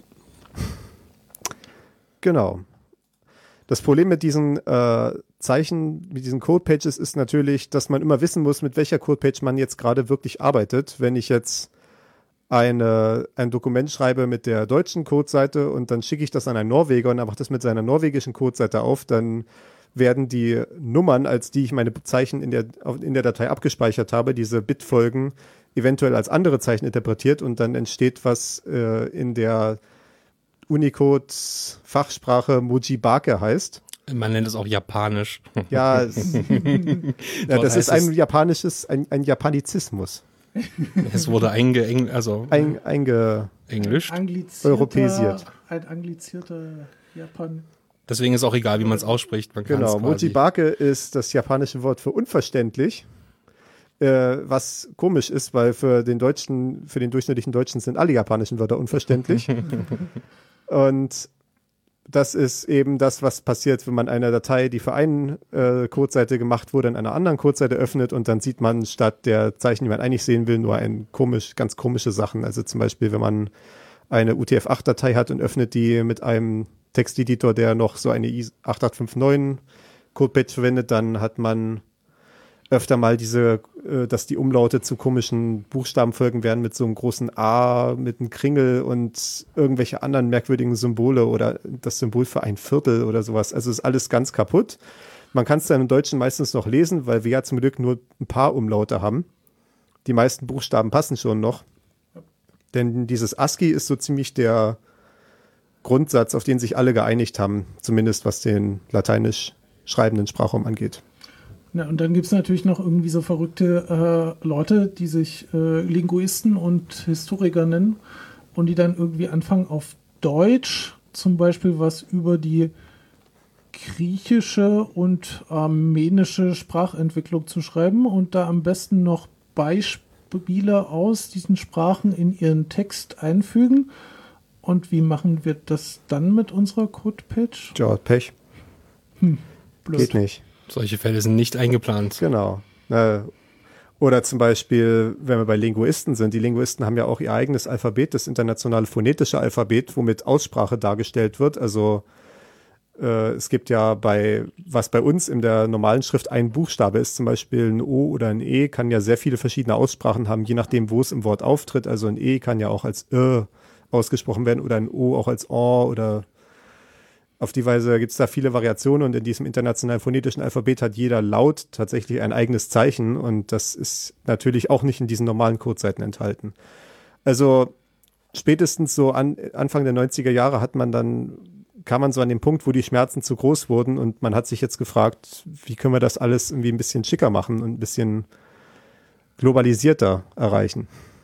Genau. Das Problem mit diesen äh, Zeichen, mit diesen Codepages ist natürlich, dass man immer wissen muss, mit welcher Codepage man jetzt gerade wirklich arbeitet. Wenn ich jetzt eine, ein Dokument schreibe mit der deutschen Codeseite und dann schicke ich das an einen Norweger und er macht das mit seiner norwegischen Codeseite auf, dann werden die Nummern, als die ich meine Zeichen in der, in der Datei abgespeichert habe, diese Bitfolgen, eventuell als andere Zeichen interpretiert und dann entsteht was äh, in der Unicode-Fachsprache Mojibake heißt. Man nennt es auch Japanisch. Ja, es, ja das ist ein japanisches, ein, ein Japanizismus. Es wurde einge, also ein, einge Englisch, europäisiert. Ein anglizierter Japan. Deswegen ist auch egal, wie man es ausspricht. Man genau, Mojibake ist das japanische Wort für unverständlich, äh, was komisch ist, weil für den Deutschen, für den durchschnittlichen Deutschen sind alle japanischen Wörter unverständlich. Und das ist eben das, was passiert, wenn man eine Datei, die für eine äh, Codeseite gemacht wurde, in einer anderen Codeseite öffnet und dann sieht man statt der Zeichen, die man eigentlich sehen will, nur ein komisch, ganz komische Sachen. Also zum Beispiel, wenn man eine U T F acht Datei hat und öffnet die mit einem Texteditor, der noch so eine I acht acht fünf neun Codepage verwendet, dann hat man öfter mal diese, äh, dass die Umlaute zu komischen Buchstabenfolgen werden mit so einem großen A, mit einem Kringel und irgendwelche anderen merkwürdigen Symbole oder das Symbol für ein Viertel oder sowas. Also ist alles ganz kaputt. Man kann es dann im Deutschen meistens noch lesen, weil wir ja zum Glück nur ein paar Umlaute haben. Die meisten Buchstaben passen schon noch. Denn dieses ASCII ist so ziemlich der Grundsatz, auf den sich alle geeinigt haben, zumindest was den lateinisch schreibenden Sprachraum angeht. Ja, und dann gibt es natürlich noch irgendwie so verrückte äh, Leute, die sich äh, Linguisten und Historiker nennen und die dann irgendwie anfangen auf Deutsch zum Beispiel was über die griechische und armenische Sprachentwicklung zu schreiben und da am besten noch Beispiele aus diesen Sprachen in ihren Text einfügen. Und wie machen wir das dann mit unserer Codepage? Ja, Pech. Hm, blöd. Geht nicht. Solche Fälle sind nicht eingeplant. Genau. Äh, oder zum Beispiel, wenn wir bei Linguisten sind, die Linguisten haben ja auch ihr eigenes Alphabet, das internationale phonetische Alphabet, womit Aussprache dargestellt wird. Also äh, es gibt ja bei, was bei uns in der normalen Schrift ein Buchstabe ist, zum Beispiel ein O oder ein E, kann ja sehr viele verschiedene Aussprachen haben, je nachdem, wo es im Wort auftritt. Also ein E kann ja auch als Ö ausgesprochen werden oder ein O auch als O oder auf die Weise gibt es da viele Variationen und in diesem internationalen phonetischen Alphabet hat jeder Laut tatsächlich ein eigenes Zeichen und das ist natürlich auch nicht in diesen normalen Codeseiten enthalten. Also spätestens so an, Anfang der neunziger Jahre hat man dann, kam man so an den Punkt, wo die Schmerzen zu groß wurden und man hat sich jetzt gefragt, wie können wir das alles irgendwie ein bisschen schicker machen und ein bisschen globalisierter erreichen.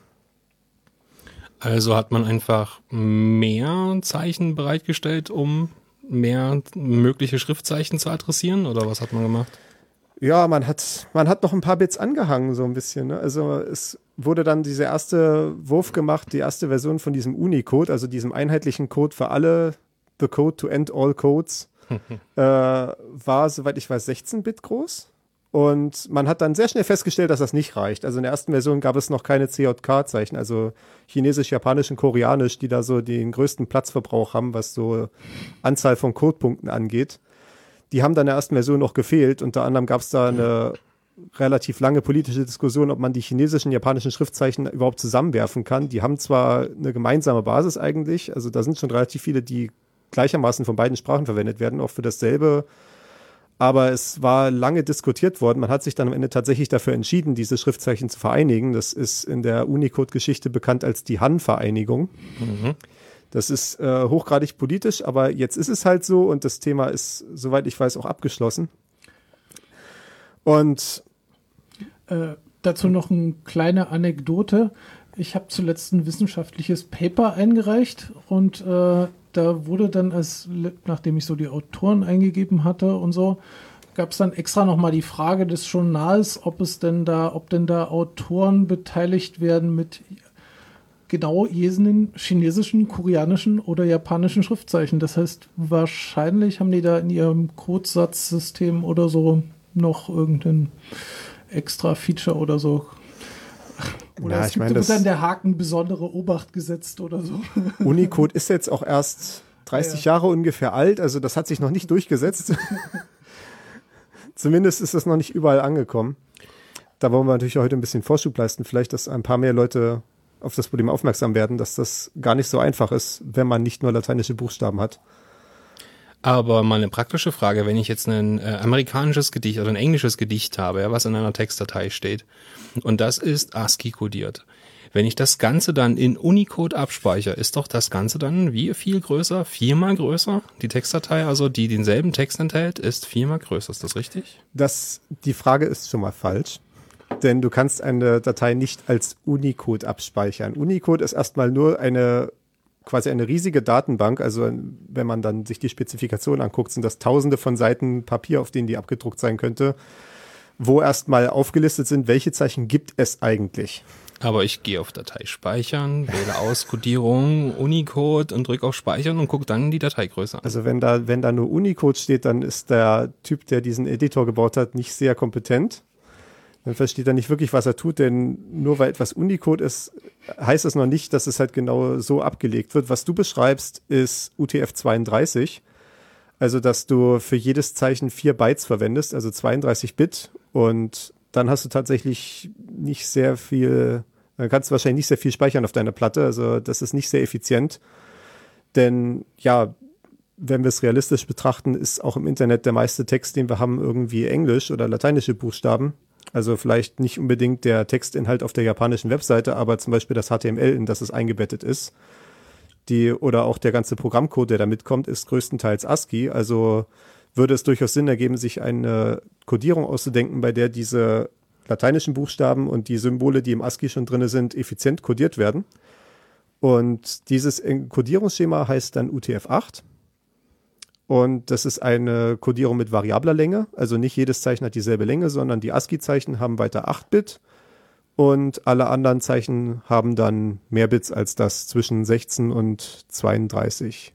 Also hat man einfach mehr Zeichen bereitgestellt, um mehr mögliche Schriftzeichen zu adressieren oder was hat man gemacht? Ja, man hat, man hat noch ein paar Bits angehangen, so ein bisschen. Ne? Also es wurde dann dieser erste Wurf gemacht, die erste Version von diesem Unicode, also diesem einheitlichen Code für alle, the code to end all codes, äh, war, soweit ich weiß, sechzehn Bit groß. Und man hat dann sehr schnell festgestellt, dass das nicht reicht. Also in der ersten Version gab es noch keine C J K-Zeichen, also Chinesisch, Japanisch und Koreanisch, die da so den größten Platzverbrauch haben, was so Anzahl von Codepunkten angeht. Die haben dann in der ersten Version noch gefehlt. Unter anderem gab es da eine relativ lange politische Diskussion, ob man die chinesischen, japanischen Schriftzeichen überhaupt zusammenwerfen kann. Die haben zwar eine gemeinsame Basis eigentlich, also da sind schon relativ viele, die gleichermaßen von beiden Sprachen verwendet werden, auch für dasselbe. Aber es war lange diskutiert worden. Man hat sich dann am Ende tatsächlich dafür entschieden, diese Schriftzeichen zu vereinigen. Das ist in der Unicode-Geschichte bekannt als die Han-Vereinigung. Mhm. Das ist äh, hochgradig politisch, aber jetzt ist es halt so und das Thema ist, soweit ich weiß, auch abgeschlossen. Und äh, dazu noch eine kleine Anekdote. Ich habe zuletzt ein wissenschaftliches Paper eingereicht und äh, da wurde dann, als, nachdem ich so die Autoren eingegeben hatte und so, gab es dann extra nochmal die Frage des Journals, ob es denn da, ob denn da Autoren beteiligt werden mit genau jeden chinesischen, koreanischen oder japanischen Schriftzeichen. Das heißt, wahrscheinlich haben die da in ihrem Codesatzsystem oder so noch irgendein extra Feature oder so. Oder ja, es ich gibt meine, dann der Haken besondere Obacht gesetzt oder so. Unicode ist jetzt auch erst dreißig ja. Jahre ungefähr alt, also das hat sich noch nicht durchgesetzt. Zumindest ist das noch nicht überall angekommen. Da wollen wir natürlich heute ein bisschen Vorschub leisten, vielleicht, dass ein paar mehr Leute auf das Problem aufmerksam werden, dass das gar nicht so einfach ist, wenn man nicht nur lateinische Buchstaben hat. Aber mal eine praktische Frage, wenn ich jetzt ein äh, amerikanisches Gedicht oder ein englisches Gedicht habe, ja, was in einer Textdatei steht, und das ist ASCII-kodiert. Wenn ich das Ganze dann in Unicode abspeichere, ist doch das Ganze dann wie viel größer? Viermal größer? Die Textdatei, also die denselben Text enthält, ist viermal größer. Ist das richtig? Das, die Frage ist schon mal falsch. Denn du kannst eine Datei nicht als Unicode abspeichern. Unicode ist erstmal nur eine quasi eine riesige Datenbank. Also wenn man dann sich die Spezifikation anguckt, sind das tausende von Seiten Papier, auf denen die abgedruckt sein könnte, wo erstmal aufgelistet sind, welche Zeichen gibt es eigentlich. Aber ich gehe auf Datei speichern, wähle aus Codierung, Unicode und drücke auf Speichern und gucke dann die Dateigröße an. Also wenn da, wenn da nur Unicode steht, dann ist der Typ, der diesen Editor gebaut hat, nicht sehr kompetent. Dann versteht er nicht wirklich, was er tut, denn nur weil etwas Unicode ist, heißt es noch nicht, dass es halt genau so abgelegt wird. Was du beschreibst, ist U T F zweiunddreißig. Also, dass du für jedes Zeichen vier Bytes verwendest, also zweiunddreißig Bit. Und dann hast du tatsächlich nicht sehr viel, dann kannst du wahrscheinlich nicht sehr viel speichern auf deiner Platte. Also, das ist nicht sehr effizient. Denn, ja, wenn wir es realistisch betrachten, ist auch im Internet der meiste Text, den wir haben, irgendwie Englisch oder lateinische Buchstaben. Also vielleicht nicht unbedingt der Textinhalt auf der japanischen Webseite, aber zum Beispiel das H T M L, in das es eingebettet ist. Die, oder auch der ganze Programmcode, der da mitkommt, ist größtenteils ASCII. Also würde es durchaus Sinn ergeben, sich eine Codierung auszudenken, bei der diese lateinischen Buchstaben und die Symbole, die im ASCII schon drin sind, effizient codiert werden. Und dieses Codierungsschema heißt dann U T F acht. Und das ist eine Codierung mit variabler Länge. Also nicht jedes Zeichen hat dieselbe Länge, sondern die ASCII-Zeichen haben weiter acht Bit. Und alle anderen Zeichen haben dann mehr Bits als das, zwischen sechzehn und zweiunddreißig.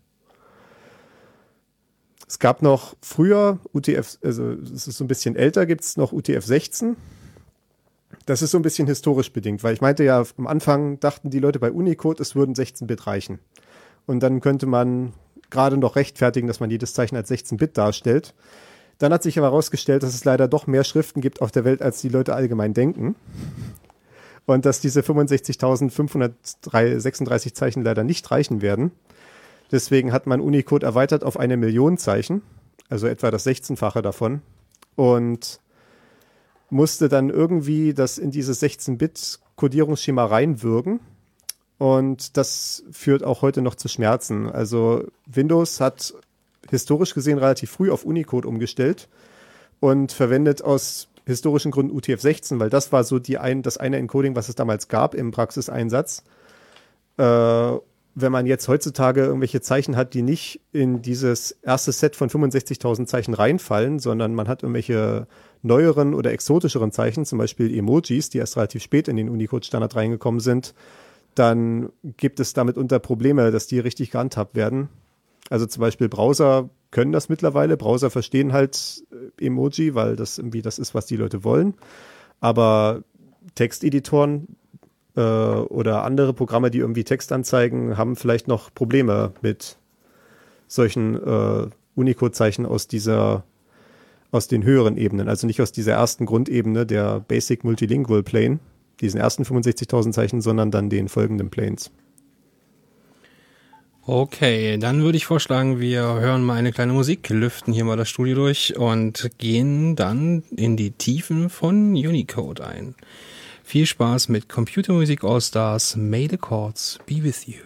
Es gab noch früher U T F, also es ist so ein bisschen älter, gibt es noch U T F sechzehn. Das ist so ein bisschen historisch bedingt, weil ich meinte ja, am Anfang dachten die Leute bei Unicode, es würden sechzehn Bit reichen. Und dann könnte man gerade noch rechtfertigen, dass man jedes Zeichen als sechzehn Bit darstellt. Dann hat sich aber herausgestellt, dass es leider doch mehr Schriften gibt auf der Welt, als die Leute allgemein denken. Und dass diese fünfundsechzigtausendfünfhundertsechsunddreißig Zeichen leider nicht reichen werden. Deswegen hat man Unicode erweitert auf eine Million Zeichen, also etwa das sechzehnfache davon. Und musste dann irgendwie das in dieses sechzehn Bit Codierungsschema reinwürgen. Und das führt auch heute noch zu Schmerzen. Also Windows hat historisch gesehen relativ früh auf Unicode umgestellt und verwendet aus historischen Gründen U T F sechzehn, weil das war so die ein, das eine Encoding, was es damals gab im Praxiseinsatz. Äh, wenn man jetzt heutzutage irgendwelche Zeichen hat, die nicht in dieses erste Set von fünfundsechzigtausend Zeichen reinfallen, sondern man hat irgendwelche neueren oder exotischeren Zeichen, zum Beispiel Emojis, die erst relativ spät in den Unicode-Standard reingekommen sind, dann gibt es damit unter Probleme, dass die richtig gehandhabt werden. Also zum Beispiel Browser können das mittlerweile. Browser verstehen halt Emoji, weil das irgendwie das ist, was die Leute wollen. Aber Texteditoren äh, oder andere Programme, die irgendwie Text anzeigen, haben vielleicht noch Probleme mit solchen äh, Unicode-Zeichen aus dieser, aus den höheren Ebenen. Also nicht aus dieser ersten Grundebene, der Basic Multilingual Plane, diesen ersten fünfundsechzigtausend Zeichen, sondern dann den folgenden Planes. Okay, dann würde ich vorschlagen, wir hören mal eine kleine Musik, lüften hier mal das Studio durch und gehen dann in die Tiefen von Unicode ein. Viel Spaß mit Computer Music All Stars, May the Chords be with you.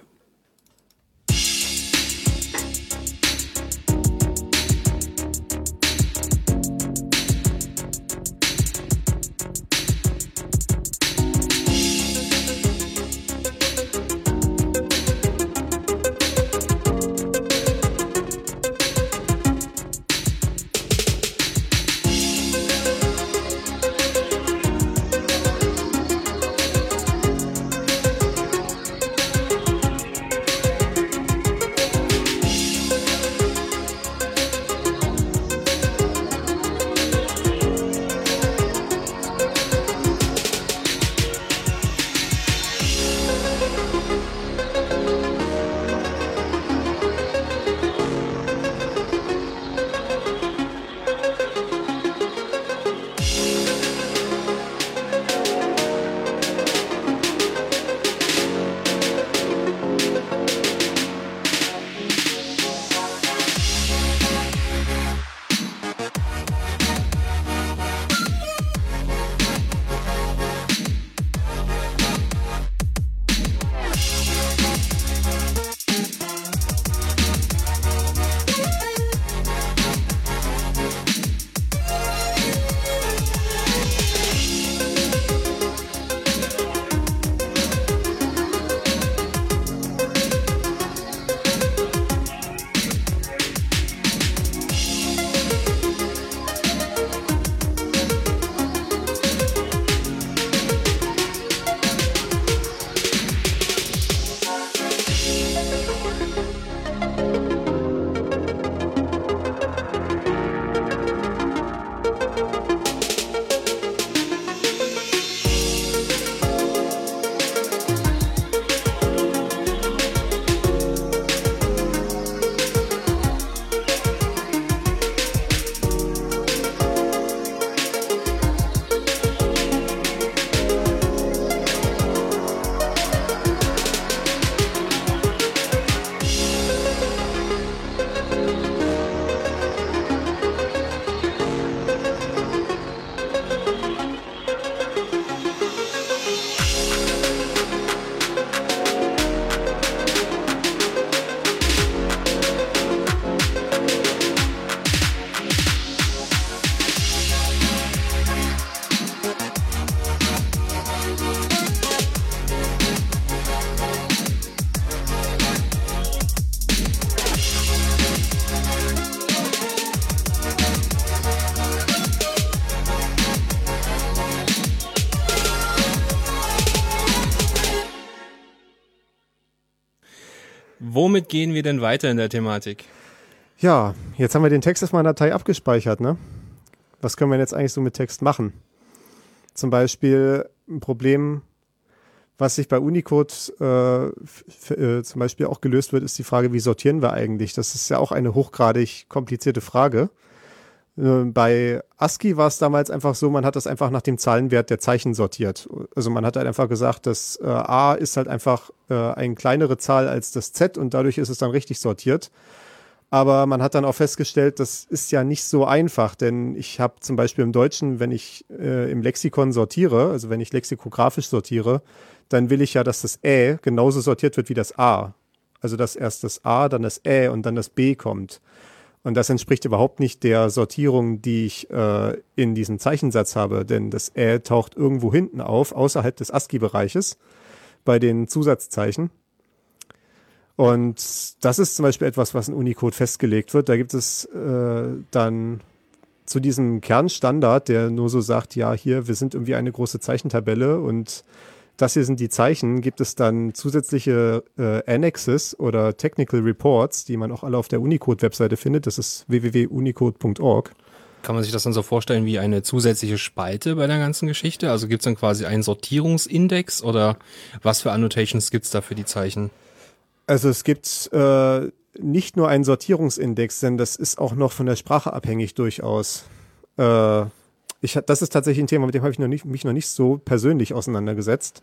Womit gehen wir denn weiter in der Thematik? Ja, jetzt haben wir den Text erstmal in der Datei abgespeichert, ne? Was können wir jetzt eigentlich so mit Text machen? Zum Beispiel ein Problem, was sich bei Unicode äh, f- äh, zum Beispiel auch gelöst wird, ist die Frage, wie sortieren wir eigentlich? Das ist ja auch eine hochgradig komplizierte Frage. Äh, bei ASCII war es damals einfach so, man hat das einfach nach dem Zahlenwert der Zeichen sortiert. Also man hat halt einfach gesagt, das äh, A ist halt einfach äh, eine kleinere Zahl als das Z und dadurch ist es dann richtig sortiert. Aber man hat dann auch festgestellt, das ist ja nicht so einfach, denn ich habe zum Beispiel im Deutschen, wenn ich äh, im Lexikon sortiere, also wenn ich lexikografisch sortiere, dann will ich ja, dass das Ä genauso sortiert wird wie das A. Also dass erst das A, dann das Ä und dann das B kommt. Und das entspricht überhaupt nicht der Sortierung, die ich äh, in diesem Zeichensatz habe, denn das Ä taucht irgendwo hinten auf, außerhalb des ASCII-Bereiches, bei den Zusatzzeichen. Und das ist zum Beispiel etwas, was in Unicode festgelegt wird. Da gibt es äh, dann zu diesem Kernstandard, der nur so sagt, ja, hier, wir sind irgendwie eine große Zeichentabelle und das hier sind die Zeichen, gibt es dann zusätzliche äh, Annexes oder Technical Reports, die man auch alle auf der Unicode-Webseite findet. Das ist w w w punkt unicode punkt org. Kann man sich das dann so vorstellen wie eine zusätzliche Spalte bei der ganzen Geschichte? Also gibt es dann quasi einen Sortierungsindex oder was für Annotations gibt es da für die Zeichen? Also es gibt äh, nicht nur einen Sortierungsindex, denn das ist auch noch von der Sprache abhängig durchaus. Äh, ich, das ist tatsächlich ein Thema, mit dem habe ich noch nicht, mich noch nicht so persönlich auseinandergesetzt.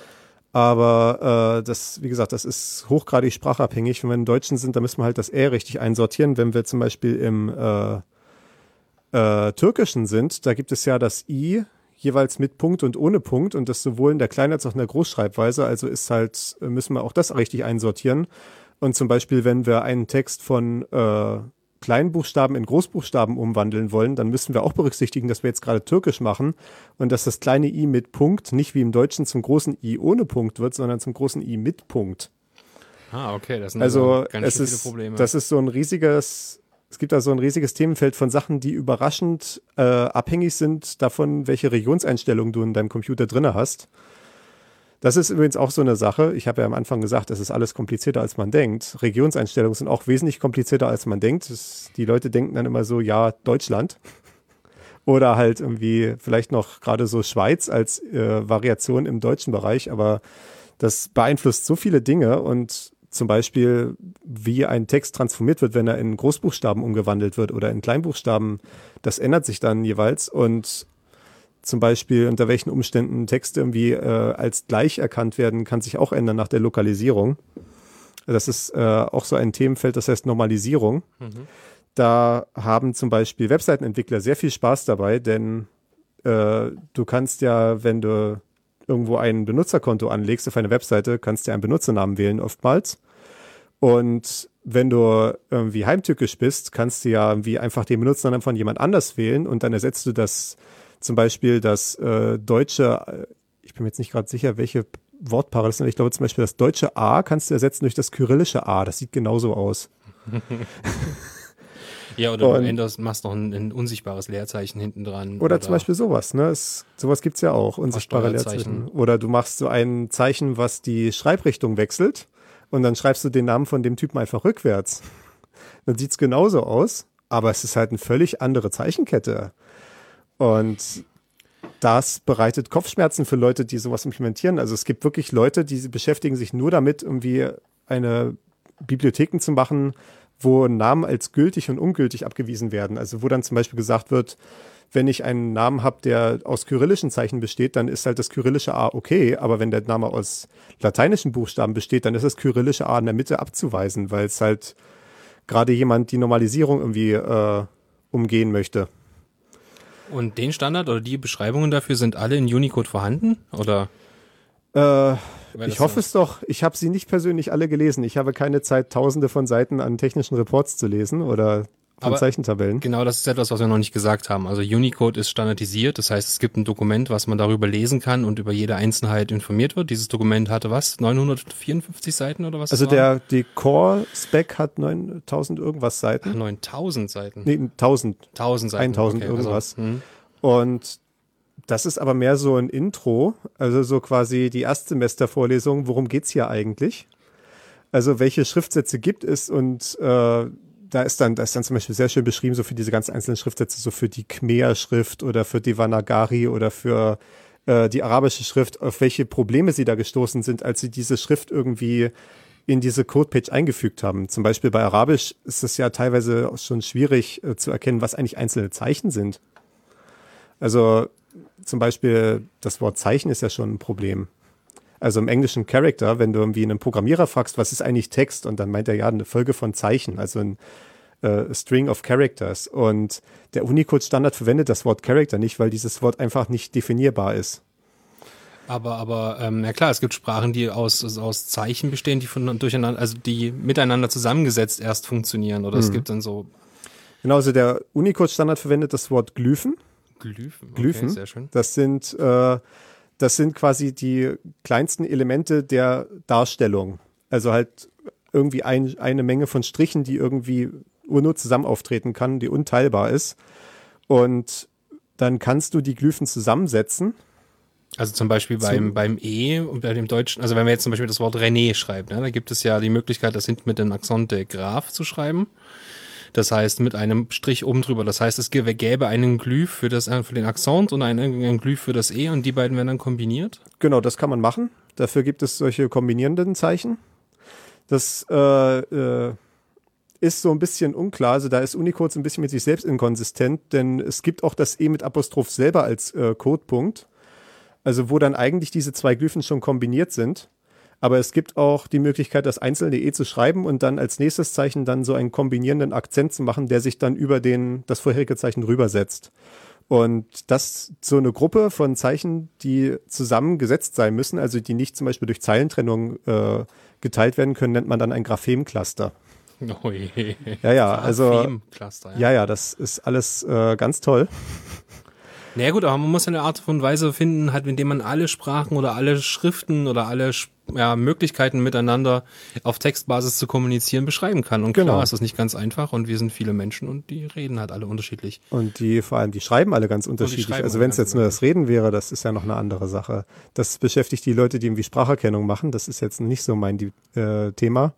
Aber äh, das, wie gesagt, das ist hochgradig sprachabhängig. Wenn wir im Deutschen sind, dann müssen wir halt das Ä richtig einsortieren. Wenn wir zum Beispiel im äh, äh, Türkischen sind, da gibt es ja das I jeweils mit Punkt und ohne Punkt und das sowohl in der Klein- als auch in der Großschreibweise. Also ist halt, müssen wir auch das richtig einsortieren. Und zum Beispiel, wenn wir einen Text von äh, Kleinbuchstaben in Großbuchstaben umwandeln wollen, dann müssen wir auch berücksichtigen, dass wir jetzt gerade Türkisch machen und dass das kleine I mit Punkt nicht wie im Deutschen zum großen I ohne Punkt wird, sondern zum großen I mit Punkt. Ah, okay, das sind also, also ganz es schön ist, viele Probleme. Das ist so ein riesiges, es gibt da so ein riesiges Themenfeld von Sachen, die überraschend äh, abhängig sind davon, welche Regionseinstellungen du in deinem Computer drinne hast. Das ist übrigens auch so eine Sache. Ich habe ja am Anfang gesagt, es ist alles komplizierter, als man denkt. Regionseinstellungen sind auch wesentlich komplizierter, als man denkt. Das, die Leute denken dann immer so, ja, Deutschland. Oder halt irgendwie vielleicht noch gerade so Schweiz als äh, Variation im deutschen Bereich. Aber das beeinflusst so viele Dinge und zum Beispiel, wie ein Text transformiert wird, wenn er in Großbuchstaben umgewandelt wird oder in Kleinbuchstaben, das ändert sich dann jeweils und zum Beispiel, unter welchen Umständen Texte irgendwie äh, als gleich erkannt werden, kann sich auch ändern nach der Lokalisierung. Das ist äh, auch so ein Themenfeld, das heißt Normalisierung. Mhm. Da haben zum Beispiel Webseitenentwickler sehr viel Spaß dabei, denn äh, du kannst ja, wenn du irgendwo ein Benutzerkonto anlegst auf eine Webseite, kannst du ja einen Benutzernamen wählen oftmals. Und wenn du irgendwie heimtückisch bist, kannst du ja irgendwie einfach den Benutzernamen von jemand anders wählen und dann ersetzt du das zum Beispiel das äh, deutsche, ich bin mir jetzt nicht gerade sicher, welche Wortpaare das sind, ich glaube zum Beispiel das deutsche A kannst du ersetzen durch das kyrillische A, das sieht genauso aus. Ja, oder und, du änderst, machst noch ein, ein unsichtbares Leerzeichen hinten dran. Oder, oder zum Beispiel sowas, ne? Es, sowas gibt's ja auch, unsichtbare Leerzeichen. Oder du machst so ein Zeichen, was die Schreibrichtung wechselt und dann schreibst du den Namen von dem Typen einfach rückwärts. Dann sieht's genauso aus, aber es ist halt eine völlig andere Zeichenkette. Und das bereitet Kopfschmerzen für Leute, die sowas implementieren. Also es gibt wirklich Leute, die beschäftigen sich nur damit, irgendwie eine Bibliotheken zu machen, wo Namen als gültig und ungültig abgewiesen werden. Also wo dann zum Beispiel gesagt wird, wenn ich einen Namen habe, der aus kyrillischen Zeichen besteht, dann ist halt das kyrillische A okay, aber wenn der Name aus lateinischen Buchstaben besteht, dann ist das kyrillische A in der Mitte abzuweisen, weil es halt gerade jemand die Normalisierung irgendwie äh, umgehen möchte. Und den Standard oder die Beschreibungen dafür sind alle in Unicode vorhanden? Oder? Äh, ich hoffe so? es doch. Ich habe sie nicht persönlich alle gelesen. Ich habe keine Zeit, tausende von Seiten an technischen Reports zu lesen oder von Aber Zeichentabellen. Genau, das ist etwas, was wir noch nicht gesagt haben. Also Unicode ist standardisiert. Das heißt, es gibt ein Dokument, was man darüber lesen kann und über jede Einzelheit informiert wird. Dieses Dokument hatte was? neunhundertvierundfünfzig Seiten oder was? Also der die Core-Spec hat neuntausend irgendwas Seiten. neuntausend Seiten? Nee, tausend. tausend Seiten. eintausend okay, irgendwas. Also, hm. Und das ist aber mehr so ein Intro, also so quasi die Erstsemestervorlesung, worum geht's hier eigentlich? Also welche Schriftsätze gibt es und äh, da ist dann, da ist dann zum Beispiel sehr schön beschrieben, so für diese ganz einzelnen Schriftsätze, so für die Khmer-Schrift oder für Devanagari oder für äh, die arabische Schrift, auf welche Probleme sie da gestoßen sind, als sie diese Schrift irgendwie in diese Codepage eingefügt haben. Zum Beispiel bei Arabisch ist es ja teilweise auch schon schwierig äh, zu erkennen, was eigentlich einzelne Zeichen sind. Also zum Beispiel das Wort Zeichen ist ja schon ein Problem. Also im englischen Character, wenn du irgendwie einen Programmierer fragst, was ist eigentlich Text? Und dann meint er ja eine Folge von Zeichen, also ein äh, String of Characters. Und der Unicode-Standard verwendet das Wort Character nicht, weil dieses Wort einfach nicht definierbar ist. Aber, aber, ähm, ja klar, es gibt Sprachen, die aus, aus Zeichen bestehen, die von durcheinander, also die miteinander zusammengesetzt erst funktionieren. Oder mhm. es gibt dann so. Genau, also der Unicode-Standard verwendet das Wort Glyphen. Glyphen, okay, Glyphen. Sehr schön. Das sind, äh, das sind quasi die kleinsten Elemente der Darstellung. Also halt irgendwie ein, eine Menge von Strichen, die irgendwie nur zusammen auftreten kann, die unteilbar ist. Und dann kannst du die Glyphen zusammensetzen. Also zum Beispiel beim, beim E und bei dem Deutschen, also wenn wir jetzt zum Beispiel das Wort René schreiben, ne, da gibt es ja die Möglichkeit, das hinten mit dem Accent de Graphe zu schreiben. Das heißt, mit einem Strich oben drüber. Das heißt, es gäbe einen Glyph für, das, für den Akzent und einen, einen Glyph für das E und die beiden werden dann kombiniert? Genau, das kann man machen. Dafür gibt es solche kombinierenden Zeichen. Das äh, äh, ist so ein bisschen unklar. Also da ist Unicode so ein bisschen mit sich selbst inkonsistent, denn es gibt auch das E mit Apostroph selber als äh, Codepunkt. Also wo dann eigentlich diese zwei Glyphen schon kombiniert sind. Aber es gibt auch die Möglichkeit, das einzelne E zu schreiben und dann als nächstes Zeichen dann so einen kombinierenden Akzent zu machen, der sich dann über den, das vorherige Zeichen rübersetzt. Und das so eine Gruppe von Zeichen, die zusammengesetzt sein müssen, also die nicht zum Beispiel durch Zeilentrennung äh, geteilt werden können, nennt man dann ein Graphem-Cluster. Oh je. Ja, ja, also Graphem-Cluster, ja. ja, ja, das ist alles äh, ganz toll. Naja gut, aber man muss eine Art und Weise finden, halt, indem man alle Sprachen oder alle Schriften oder alle ja, Möglichkeiten miteinander auf Textbasis zu kommunizieren beschreiben kann. Und genau. Klar ist das nicht ganz einfach und wir sind viele Menschen und die reden halt alle unterschiedlich. Und die vor allem, die schreiben alle ganz unterschiedlich. Also wenn es jetzt nur das Reden wäre, das ist ja noch eine andere Sache. Das beschäftigt die Leute, die irgendwie Spracherkennung machen. Das ist jetzt nicht so mein äh, Thema.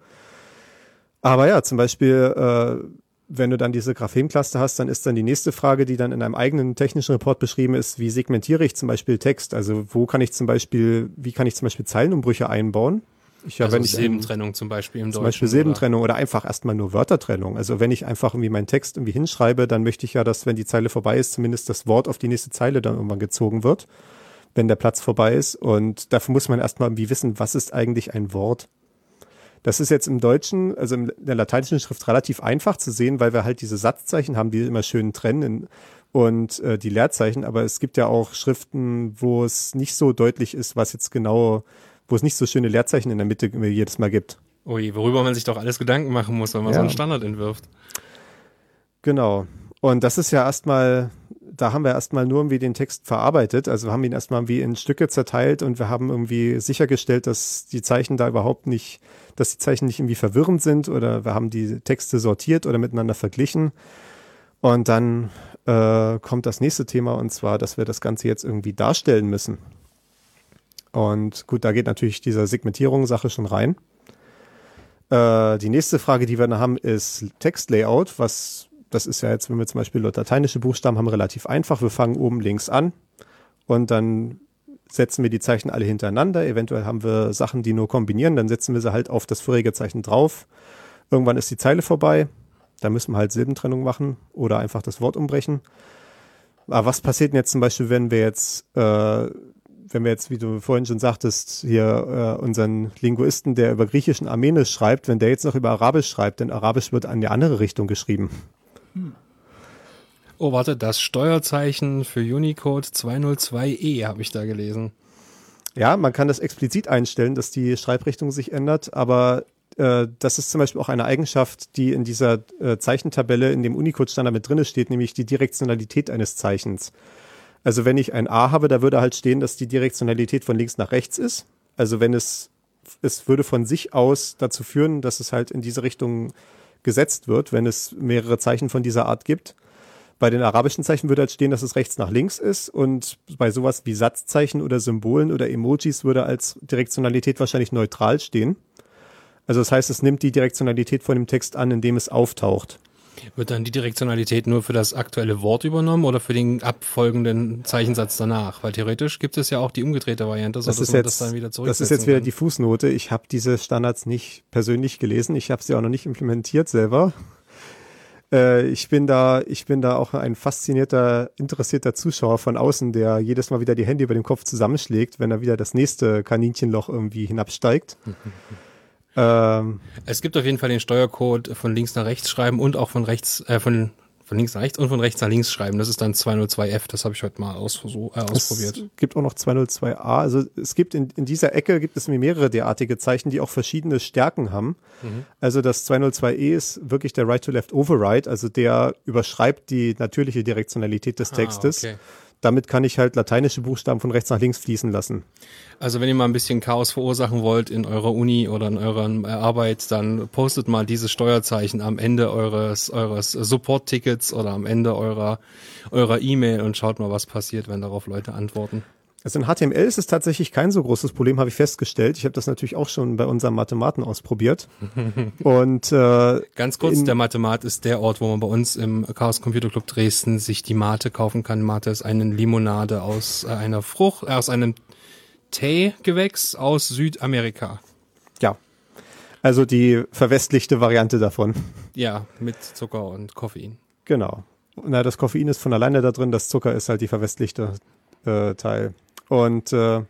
Aber ja, zum Beispiel äh, wenn du dann diese Graphem-Cluster hast, dann ist dann die nächste Frage, die dann in einem eigenen technischen Report beschrieben ist, wie segmentiere ich zum Beispiel Text? Also wo kann ich zum Beispiel, wie kann ich zum Beispiel Zeilenumbrüche einbauen? Ich, ja, also wenn ich Silbentrennung ein, zum Beispiel im zum Deutschen. Zum Beispiel Silbentrennung oder, oder einfach erstmal nur Wörtertrennung. Also wenn ich einfach irgendwie meinen Text irgendwie hinschreibe, dann möchte ich ja, dass, wenn die Zeile vorbei ist, zumindest das Wort auf die nächste Zeile dann irgendwann gezogen wird, wenn der Platz vorbei ist. Und dafür muss man erstmal irgendwie wissen, was ist eigentlich ein Wort? Das ist jetzt im Deutschen, also in der lateinischen Schrift relativ einfach zu sehen, weil wir halt diese Satzzeichen haben, die immer schön trennen und äh, die Leerzeichen. Aber es gibt ja auch Schriften, wo es nicht so deutlich ist, was jetzt genau, wo es nicht so schöne Leerzeichen in der Mitte jedes Mal gibt. Ui, worüber man sich doch alles Gedanken machen muss, wenn man ja. so einen Standard entwirft. Genau. Und das ist ja erstmal, da haben wir erstmal nur irgendwie den Text verarbeitet. Also wir haben ihn erstmal irgendwie in Stücke zerteilt und wir haben irgendwie sichergestellt, dass die Zeichen da überhaupt nicht, dass die Zeichen nicht irgendwie verwirrend sind, oder wir haben die Texte sortiert oder miteinander verglichen. Und dann äh, kommt das nächste Thema, und zwar, dass wir das Ganze jetzt irgendwie darstellen müssen. Und gut, da geht natürlich diese Segmentierung-Sache schon rein. Äh, die nächste Frage, die wir dann haben, ist Textlayout. Was, das ist ja jetzt, wenn wir zum Beispiel lateinische Buchstaben haben, relativ einfach. Wir fangen oben links an und dann setzen wir die Zeichen alle hintereinander. Eventuell haben wir Sachen, die nur kombinieren. Dann setzen wir sie halt auf das vorherige Zeichen drauf. Irgendwann ist die Zeile vorbei. Da müssen wir halt Silbentrennung machen oder einfach das Wort umbrechen. Aber was passiert denn jetzt zum Beispiel, wenn wir jetzt, äh, wenn wir jetzt, wie du vorhin schon sagtest, hier äh, unseren Linguisten, der über Griechisch und Armenisch schreibt, wenn der jetzt noch über Arabisch schreibt, denn Arabisch wird an die andere Richtung geschrieben. Hm. Oh, warte, das Steuerzeichen für Unicode zweihundertzwei E habe ich da gelesen. Ja, man kann das explizit einstellen, dass die Schreibrichtung sich ändert, aber äh, das ist zum Beispiel auch eine Eigenschaft, die in dieser äh, Zeichentabelle in dem Unicode-Standard mit drin steht, nämlich die Direktionalität eines Zeichens. Also wenn ich ein A habe, da würde halt stehen, dass die Direktionalität von links nach rechts ist. Also wenn es, es würde von sich aus dazu führen, dass es halt in diese Richtung gesetzt wird, wenn es mehrere Zeichen von dieser Art gibt. Bei den arabischen Zeichen würde halt stehen, dass es rechts nach links ist, und bei sowas wie Satzzeichen oder Symbolen oder Emojis würde als Direktionalität wahrscheinlich neutral stehen. Also das heißt, es nimmt die Direktionalität von dem Text an, indem es auftaucht. Wird dann die Direktionalität nur für das aktuelle Wort übernommen oder für den abfolgenden Zeichensatz danach? Weil theoretisch gibt es ja auch die umgedrehte Variante, das sodass ist man jetzt, das dann wieder zurücksetzen Das ist jetzt wieder kann. die Fußnote. Ich habe diese Standards nicht persönlich gelesen. Ich habe sie auch noch nicht implementiert selber. Äh, ich bin da, ich bin da auch ein faszinierter, interessierter Zuschauer von außen, der jedes Mal wieder die Hände über dem Kopf zusammenschlägt, wenn er wieder das nächste Kaninchenloch irgendwie hinabsteigt. ähm, Es gibt auf jeden Fall den Steuercode von links nach rechts schreiben und auch von rechts, äh, von, von links nach rechts und von rechts nach links schreiben. Das ist dann zweihundertzwei F. Das habe ich heute mal ausversuch, äh, ausprobiert. Es gibt auch noch zweihundertzwei a. Also es gibt in, in dieser Ecke gibt es mehrere derartige Zeichen, die auch verschiedene Stärken haben. Mhm. Also das zweihundertzwei e ist wirklich der Right-to-Left-Override, also der überschreibt die natürliche Direktionalität des Textes. Ah, okay. Damit kann ich halt lateinische Buchstaben von rechts nach links fließen lassen. Also wenn ihr mal ein bisschen Chaos verursachen wollt in eurer Uni oder in eurer Arbeit, dann postet mal dieses Steuerzeichen am Ende eures eures Support-Tickets oder am Ende eurer eurer E-Mail und schaut mal, was passiert, wenn darauf Leute antworten. Also in H T M L ist es tatsächlich kein so großes Problem, habe ich festgestellt. Ich habe das natürlich auch schon bei unserem Mathematen ausprobiert. Und äh, ganz kurz, in, der Mathemat ist der Ort, wo man bei uns im Chaos Computer Club Dresden sich die Mate kaufen kann. Mate ist eine Limonade aus äh, einer Frucht, äh, aus einem Teegewächs aus Südamerika. Ja, also die verwestlichte Variante davon. Ja, mit Zucker und Koffein. Genau. Na, das Koffein ist von alleine da drin, das Zucker ist halt die verwestlichte äh, Teil. Und äh,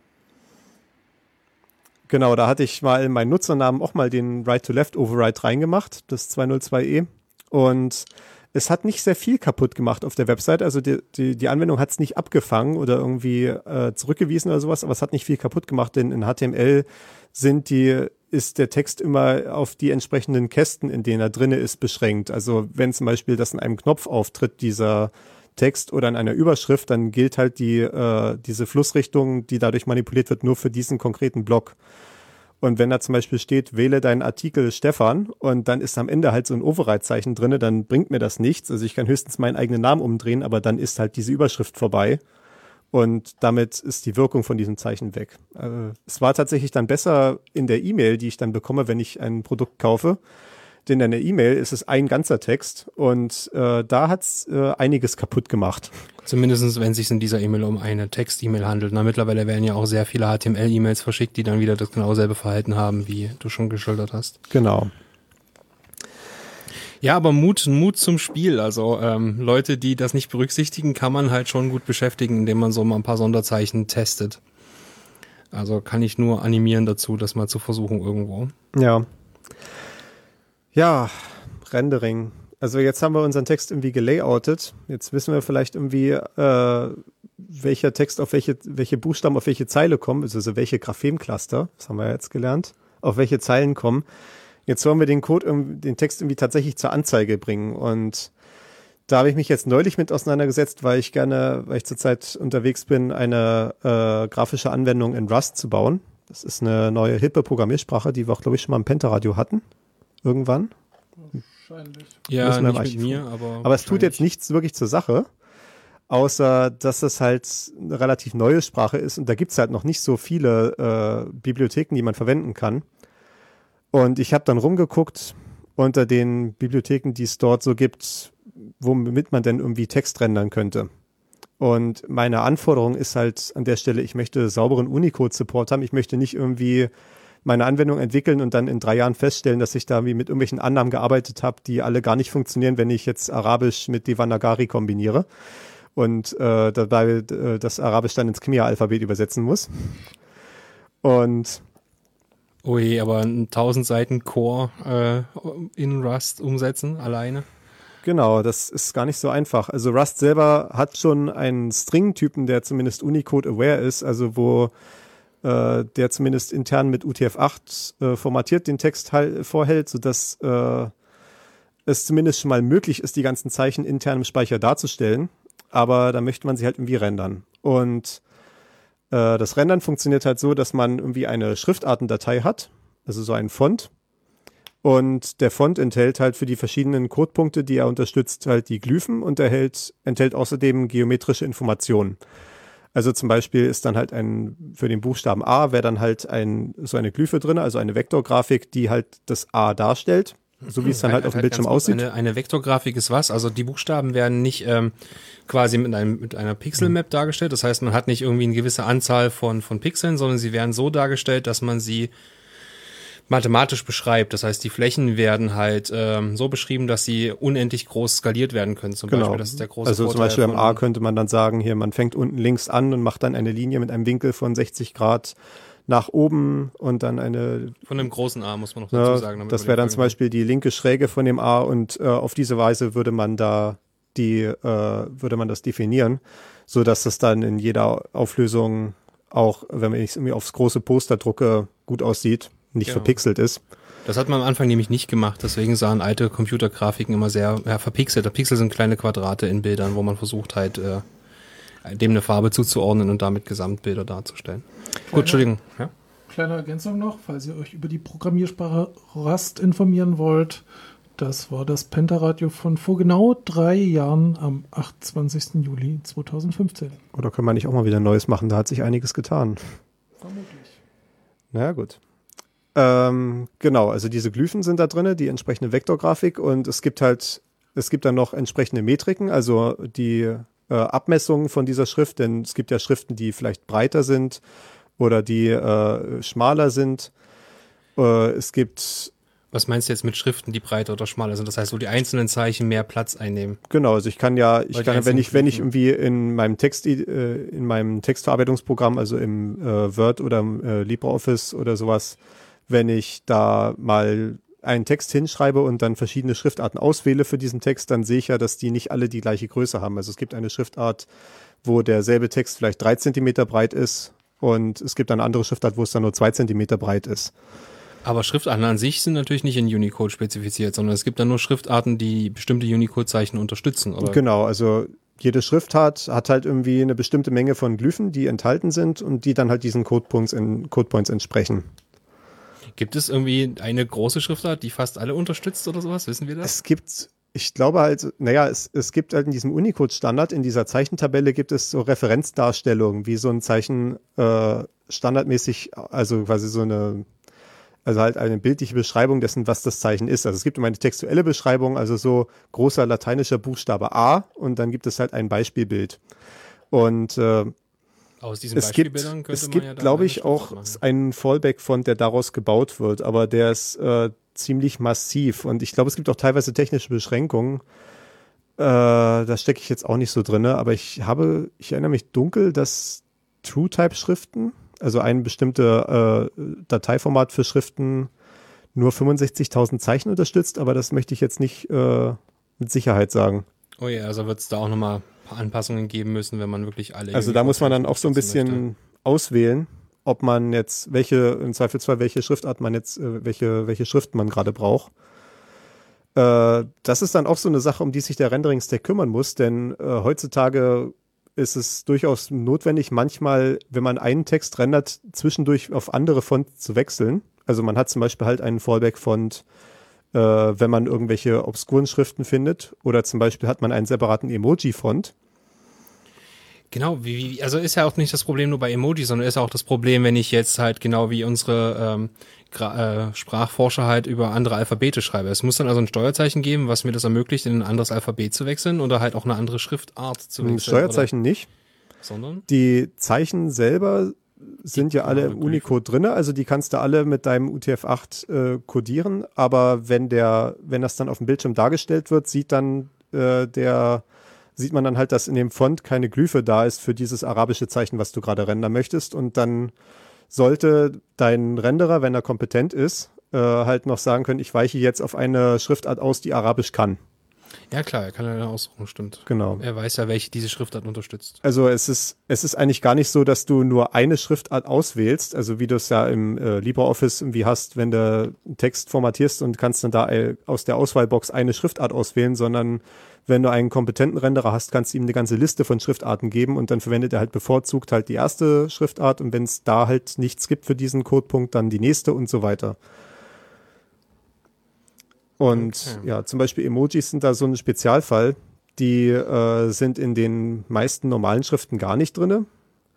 genau, da hatte ich mal in meinen Nutzernamen auch mal den Right-to-Left-Override reingemacht, das zweihundertzwei e. Und es hat nicht sehr viel kaputt gemacht auf der Website. Also die, die, die Anwendung hat es nicht abgefangen oder irgendwie äh, zurückgewiesen oder sowas, aber es hat nicht viel kaputt gemacht, denn in H T M L sind die, ist der Text immer auf die entsprechenden Kästen, in denen er drinne ist, beschränkt. Also wenn zum Beispiel das in einem Knopf auftritt, dieser Text oder in einer Überschrift, dann gilt halt die äh, diese Flussrichtung, die dadurch manipuliert wird, nur für diesen konkreten Block. Und wenn da zum Beispiel steht, wähle deinen Artikel Stefan und dann ist am Ende halt so ein Override-Zeichen drin, dann bringt mir das nichts. Also ich kann höchstens meinen eigenen Namen umdrehen, aber dann ist halt diese Überschrift vorbei. Und damit ist die Wirkung von diesem Zeichen weg. Also es war tatsächlich dann besser in der E-Mail, die ich dann bekomme, wenn ich ein Produkt kaufe. Denn in der E-Mail ist es ein ganzer Text und äh, da hat's äh, einiges kaputt gemacht. Zumindest wenn es sich in dieser E-Mail um eine Text-E-Mail handelt. Na, mittlerweile werden ja auch sehr viele H T M L-E-Mails verschickt, die dann wieder das genau selbe Verhalten haben, wie du schon geschildert hast. Genau. Ja, aber Mut, Mut zum Spiel. Also ähm, Leute, die das nicht berücksichtigen, kann man halt schon gut beschäftigen, indem man so mal ein paar Sonderzeichen testet. Also kann ich nur animieren dazu, das mal zu versuchen irgendwo. Ja. Ja, Rendering. Also jetzt haben wir unseren Text irgendwie gelayoutet. Jetzt wissen wir vielleicht irgendwie, äh, welcher Text auf welche, welche Buchstaben auf welche Zeile kommen, also welche Graphem-Cluster, das haben wir jetzt gelernt, auf welche Zeilen kommen. Jetzt wollen wir den Code, den Text irgendwie tatsächlich zur Anzeige bringen. Und da habe ich mich jetzt neulich mit auseinandergesetzt, weil ich gerne, weil ich zurzeit unterwegs bin, eine äh, grafische Anwendung in Rust zu bauen. Das ist eine neue, hippe Programmiersprache, die wir auch, glaube ich, schon mal im Pentaradio hatten. Irgendwann. Wahrscheinlich. Ja, nicht mit mir, aber Aber es tut jetzt nichts wirklich zur Sache, außer dass es halt eine relativ neue Sprache ist und da gibt es halt noch nicht so viele äh, Bibliotheken, die man verwenden kann. Und ich habe dann rumgeguckt unter den Bibliotheken, die es dort so gibt, womit man denn irgendwie Text rendern könnte. Und meine Anforderung ist halt an der Stelle, ich möchte sauberen Unicode-Support haben. Ich möchte nicht irgendwie meine Anwendung entwickeln und dann in drei Jahren feststellen, dass ich da wie mit irgendwelchen Annahmen gearbeitet habe, die alle gar nicht funktionieren, wenn ich jetzt Arabisch mit Devanagari kombiniere und äh, dabei äh, das Arabisch dann ins Khmer-Alphabet übersetzen muss. Und oh je, aber einen tausend Seiten Core äh, in Rust umsetzen, alleine? Genau, das ist gar nicht so einfach. Also Rust selber hat schon einen String-Typen, der zumindest Unicode-aware ist, also wo äh, der zumindest intern mit U T F acht äh, formatiert den Text halt vorhält, sodass äh, es zumindest schon mal möglich ist, die ganzen Zeichen intern im Speicher darzustellen. Aber da möchte man sie halt irgendwie rendern. Und äh, das Rendern funktioniert halt so, dass man irgendwie eine Schriftartendatei hat, also so einen Font. Und der Font enthält halt für die verschiedenen Codepunkte, die er unterstützt, halt die Glyphen und erhält, enthält außerdem geometrische Informationen. Also zum Beispiel ist dann halt ein, für den Buchstaben A wäre dann halt ein, so eine Glyphe drin, also eine Vektorgrafik, die halt das A darstellt, so wie es dann halt, halt auf dem halt Bildschirm aussieht. Eine, eine Vektorgrafik ist was? Also die Buchstaben werden nicht ähm, quasi mit, einem, mit einer Pixelmap mhm. dargestellt, das heißt, man hat nicht irgendwie eine gewisse Anzahl von, von Pixeln, sondern sie werden so dargestellt, dass man sie mathematisch beschreibt. Das heißt, die Flächen werden halt ähm, so beschrieben, dass sie unendlich groß skaliert werden können. Zum genau. Beispiel, das ist der große Also Vorteil zum Beispiel beim von, A könnte man dann sagen, hier, man fängt unten links an und macht dann eine Linie mit einem Winkel von sechzig Grad nach oben und dann eine... Von einem großen A, muss man noch dazu ja, sagen. Damit das wäre dann zum Beispiel die linke Schräge von dem A und äh, auf diese Weise würde man da die, äh, würde man das definieren, so dass es dann in jeder Auflösung auch, wenn ich es irgendwie aufs große Poster drucke, gut aussieht, nicht genau. verpixelt ist. Das hat man am Anfang nämlich nicht gemacht, deswegen sahen alte Computergrafiken immer sehr ja, verpixelt. Pixel sind kleine Quadrate in Bildern, wo man versucht halt äh, dem eine Farbe zuzuordnen und damit Gesamtbilder darzustellen. Kleine, Gut, Entschuldigung. Ja? Kleine Ergänzung noch, falls ihr euch über die Programmiersprache Rust informieren wollt. Das war das Pentaradio von vor genau drei Jahren am achtundzwanzigsten Juli zweitausendfünfzehn. Oder können wir nicht auch mal wieder Neues machen? Da hat sich einiges getan. Vermutlich. Na ja, gut. Ähm, genau, also diese Glyphen sind da drin, die entsprechende Vektorgrafik und es gibt halt, es gibt dann noch entsprechende Metriken, also die äh, Abmessungen von dieser Schrift, denn es gibt ja Schriften, die vielleicht breiter sind oder die äh, schmaler sind. Äh, es gibt... Was meinst du jetzt mit Schriften, die breiter oder schmaler sind? Das heißt, wo die einzelnen Zeichen mehr Platz einnehmen? Genau, also ich kann ja, ich kann, wenn ich, wenn ich irgendwie in meinem Text, äh, in meinem Textverarbeitungsprogramm, also im äh, Word oder im äh, LibreOffice oder sowas, wenn ich da mal einen Text hinschreibe und dann verschiedene Schriftarten auswähle für diesen Text, dann sehe ich ja, dass die nicht alle die gleiche Größe haben. Also es gibt eine Schriftart, wo derselbe Text vielleicht drei Zentimeter breit ist und es gibt eine andere Schriftart, wo es dann nur zwei Zentimeter breit ist. Aber Schriftarten an sich sind natürlich nicht in Unicode spezifiziert, sondern es gibt dann nur Schriftarten, die bestimmte Unicode-Zeichen unterstützen, oder? Genau, also jede Schriftart hat halt irgendwie eine bestimmte Menge von Glyphen, die enthalten sind und die dann halt diesen Codepoints, in, Codepoints entsprechen. Gibt es irgendwie eine große Schriftart, die fast alle unterstützt oder sowas? Wissen wir das? Es gibt, ich glaube halt, naja, es, es gibt halt in diesem Unicode-Standard, in dieser Zeichentabelle gibt es so Referenzdarstellungen, wie so ein Zeichen äh, standardmäßig, also quasi so eine, also halt eine bildliche Beschreibung dessen, was das Zeichen ist. Also es gibt immer eine textuelle Beschreibung, also so großer lateinischer Buchstabe A und dann gibt es halt ein Beispielbild. Und äh, Aus diesen es gibt, Beispielbildern könnte es man gibt, ja glaube ich, auch machen. einen Fallback-Font, der daraus gebaut wird, aber der ist äh, ziemlich massiv und ich glaube, es gibt auch teilweise technische Beschränkungen. Äh, da stecke ich jetzt auch nicht so drin, aber ich habe, ich erinnere mich dunkel, dass TrueType-Schriften, also ein bestimmtes äh, Dateiformat für Schriften, nur fünfundsechzigtausend Zeichen unterstützt, aber das möchte ich jetzt nicht äh, mit Sicherheit sagen. Oh ja, also wird es da auch nochmal ein paar Anpassungen geben müssen, wenn man wirklich alle... Also da muss man dann auch so ein bisschen möchte. auswählen, ob man jetzt welche, im Zweifelsfall welche Schriftart man jetzt, äh, welche, welche Schrift man gerade braucht. Äh, das ist dann auch so eine Sache, um die sich der Rendering-Stack kümmern muss, denn äh, heutzutage ist es durchaus notwendig, manchmal, wenn man einen Text rendert, zwischendurch auf andere Fonts zu wechseln. Also man hat zum Beispiel halt einen Fallback-Font, äh, wenn man irgendwelche obskuren Schriften findet. Oder zum Beispiel hat man einen separaten Emoji-Font. Genau, wie, wie, also ist ja auch nicht das Problem nur bei Emojis, sondern ist auch das Problem, wenn ich jetzt halt genau wie unsere ähm, Gra- äh, Sprachforscher halt über andere Alphabete schreibe. Es muss dann also ein Steuerzeichen geben, was mir das ermöglicht, in ein anderes Alphabet zu wechseln oder halt auch eine andere Schriftart zu wechseln. Ein Steuerzeichen oder? Nicht. Sondern? Die Zeichen selber sind ja alle im Unicode drin, also die kannst du alle mit deinem U T F acht äh, codieren, aber wenn der, wenn das dann auf dem Bildschirm dargestellt wird, sieht dann äh, der sieht man dann halt, dass in dem Font keine Glyphe da ist für dieses arabische Zeichen, was du gerade rendern möchtest. Und dann sollte dein Renderer, wenn er kompetent ist, äh, halt noch sagen können, ich weiche jetzt auf eine Schriftart aus, die Arabisch kann. Ja klar, er kann ja aussuchen, stimmt. Genau. Er weiß ja, welche diese Schriftart unterstützt. Also es ist, es ist eigentlich gar nicht so, dass du nur eine Schriftart auswählst, also wie du es ja im äh, LibreOffice irgendwie hast, wenn du einen Text formatierst und kannst dann da äh, aus der Auswahlbox eine Schriftart auswählen, sondern wenn du einen kompetenten Renderer hast, kannst du ihm eine ganze Liste von Schriftarten geben und dann verwendet er halt bevorzugt halt die erste Schriftart und wenn es da halt nichts gibt für diesen Codepunkt, dann die nächste und so weiter. Und okay. ja, zum Beispiel Emojis sind da so ein Spezialfall. Die äh, sind in den meisten normalen Schriften gar nicht drin.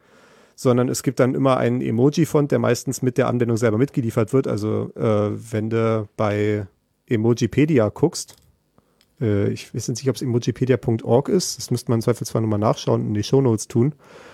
sondern es gibt dann immer einen Emoji-Font, der meistens mit der Anwendung selber mitgeliefert wird. Also äh, wenn du bei Emojipedia guckst, äh, ich weiß nicht, ob es emojipedia punkt org ist, das müsste man im Zweifelsfall nochmal nachschauen und in die Shownotes tun.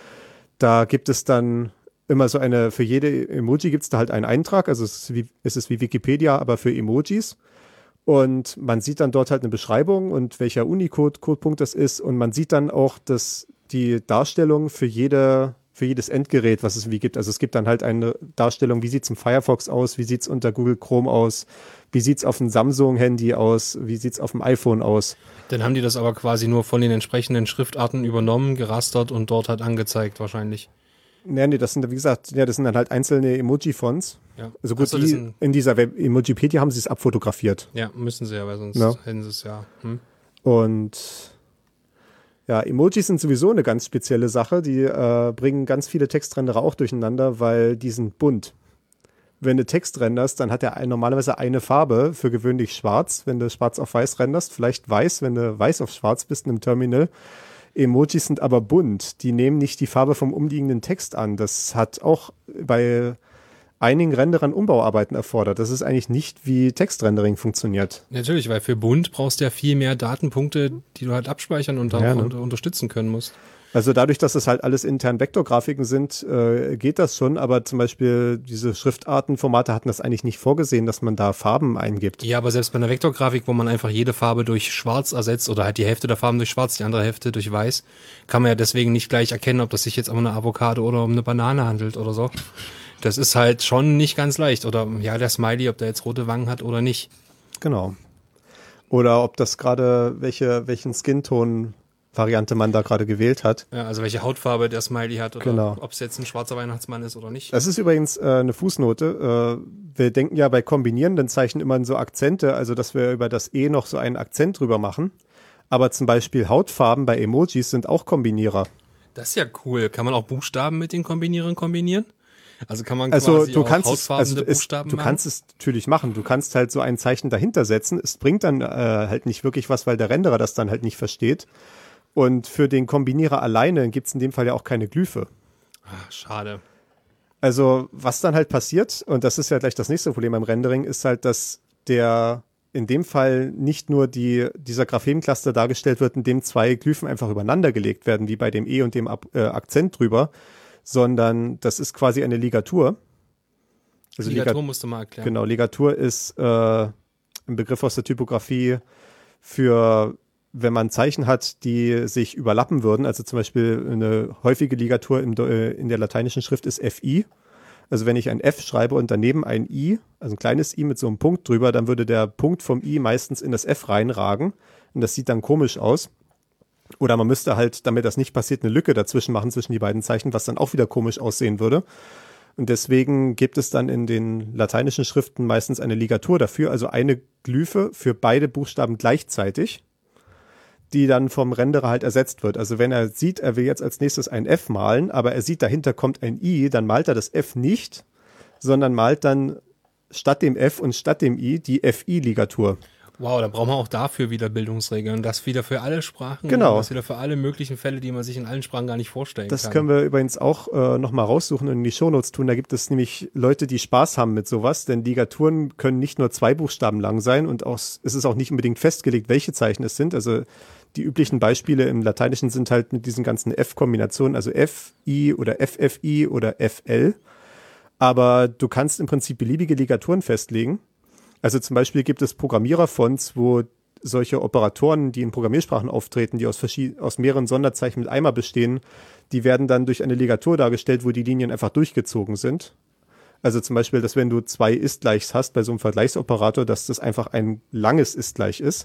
Da gibt es dann immer so eine, für jede Emoji gibt es da halt einen Eintrag, also es ist, wie, es ist wie Wikipedia, aber für Emojis. Und man sieht dann dort halt eine Beschreibung und welcher Unicode-Codepunkt das ist. Und man sieht dann auch, dass die Darstellung für jede, für jedes Endgerät, was es wie gibt. Also es gibt dann halt eine Darstellung, wie sieht es im Firefox aus, wie sieht es unter Google Chrome aus, wie sieht es auf dem Samsung-Handy aus, wie sieht es auf dem iPhone aus. Dann haben die das aber quasi nur von den entsprechenden Schriftarten übernommen, gerastert und dort halt angezeigt wahrscheinlich. Nee, nee, das sind, wie gesagt, ja, das sind dann halt einzelne Emoji-Fonts. Ja. Also gut, so, die, sind, in dieser Web Emojipedia haben sie es abfotografiert. Ja, müssen sie ja, weil sonst ja. hätten sie es ja. Hm? Und ja, Emojis sind sowieso eine ganz spezielle Sache. Die äh, bringen ganz viele Textrenderer auch durcheinander, weil die sind bunt. Wenn du Text renderst, dann hat er normalerweise eine Farbe, für gewöhnlich schwarz. Wenn du schwarz auf weiß renderst, vielleicht weiß, wenn du weiß auf schwarz bist in einem Terminal. Emojis sind aber bunt. Die nehmen nicht die Farbe vom umliegenden Text an. Das hat auch bei einigen Renderern Umbauarbeiten erfordert. Das ist eigentlich nicht, wie Textrendering funktioniert. Natürlich, weil für bunt brauchst du ja viel mehr Datenpunkte, die du halt abspeichern und auch ja, ne? unter- unterstützen können musst. Also dadurch, dass es halt alles intern Vektorgrafiken sind, äh, geht das schon, aber zum Beispiel diese Schriftartenformate hatten das eigentlich nicht vorgesehen, dass man da Farben eingibt. Ja, aber selbst bei einer Vektorgrafik, wo man einfach jede Farbe durch schwarz ersetzt oder halt die Hälfte der Farben durch schwarz, die andere Hälfte durch weiß, kann man ja deswegen nicht gleich erkennen, ob das sich jetzt um eine Avocado oder um eine Banane handelt oder so. Das ist halt schon nicht ganz leicht. Oder ja, der Smiley, ob der jetzt rote Wangen hat oder nicht. Genau. Oder ob das gerade, welche, welchen Skinton Variante man da gerade gewählt hat. Ja, also welche Hautfarbe der Smiley hat oder genau. ob es jetzt ein schwarzer Weihnachtsmann ist oder nicht. Das ist übrigens äh, eine Fußnote. Äh, wir denken ja bei kombinierenden Zeichen immer an so Akzente, also dass wir über das E noch so einen Akzent drüber machen. Aber zum Beispiel Hautfarben bei Emojis sind auch Kombinierer. Das ist ja cool. Kann man auch Buchstaben mit den Kombinierern kombinieren? Also kann man also quasi du auch kannst hautfarbene es, also Buchstaben es, du machen? kannst es natürlich machen. Du kannst halt so ein Zeichen dahinter setzen. Es bringt dann äh, halt nicht wirklich was, weil der Renderer das dann halt nicht versteht. Und für den Kombinierer alleine gibt es in dem Fall ja auch keine Glyphe. Ach, schade. Also was dann halt passiert, und das ist ja gleich das nächste Problem beim Rendering, ist halt, dass der in dem Fall nicht nur die, dieser Graphem-Cluster dargestellt wird, in dem zwei Glyphen einfach übereinander gelegt werden, wie bei dem E und dem Ab- äh, Akzent drüber, sondern das ist quasi eine Ligatur. Also Ligatur Liga- musst du mal erklären. Genau, Ligatur ist äh, ein Begriff aus der Typografie für, wenn man Zeichen hat, die sich überlappen würden. Also zum Beispiel eine häufige Ligatur im, äh, in der lateinischen Schrift ist F I. Also wenn ich ein F schreibe und daneben ein I, also ein kleines I mit so einem Punkt drüber, dann würde der Punkt vom I meistens in das F reinragen. Und das sieht dann komisch aus. Oder man müsste halt, damit das nicht passiert, eine Lücke dazwischen machen zwischen die beiden Zeichen, was dann auch wieder komisch aussehen würde. Und deswegen gibt es dann in den lateinischen Schriften meistens eine Ligatur dafür, also eine Glyphe für beide Buchstaben gleichzeitig, die dann vom Renderer halt ersetzt wird. Also wenn er sieht, er will jetzt als nächstes ein F malen, aber er sieht, dahinter kommt ein I, dann malt er das F nicht, sondern malt dann statt dem F und statt dem I die F I-Ligatur. Wow, da brauchen wir auch dafür wieder Bildungsregeln. Das wieder für alle Sprachen. Genau. Das wieder für alle möglichen Fälle, die man sich in allen Sprachen gar nicht vorstellen Das kann. können wir übrigens auch äh, nochmal raussuchen und in die Shownotes tun. Da gibt es nämlich Leute, die Spaß haben mit sowas, denn Ligaturen können nicht nur zwei Buchstaben lang sein und auch, es ist auch nicht unbedingt festgelegt, welche Zeichen es sind. Also die üblichen Beispiele im Lateinischen sind halt mit diesen ganzen F-Kombinationen, also F I oder F F I oder F L. Aber du kannst im Prinzip beliebige Ligaturen festlegen. Also zum Beispiel gibt es Programmiererfonts, wo solche Operatoren, die in Programmiersprachen auftreten, die aus, verschied- aus mehreren Sonderzeichen mit einmal bestehen, die werden dann durch eine Ligatur dargestellt, wo die Linien einfach durchgezogen sind. Also zum Beispiel, dass wenn du zwei Ist-Gleichs hast bei so einem Vergleichsoperator, dass das einfach ein langes Ist-Gleich ist.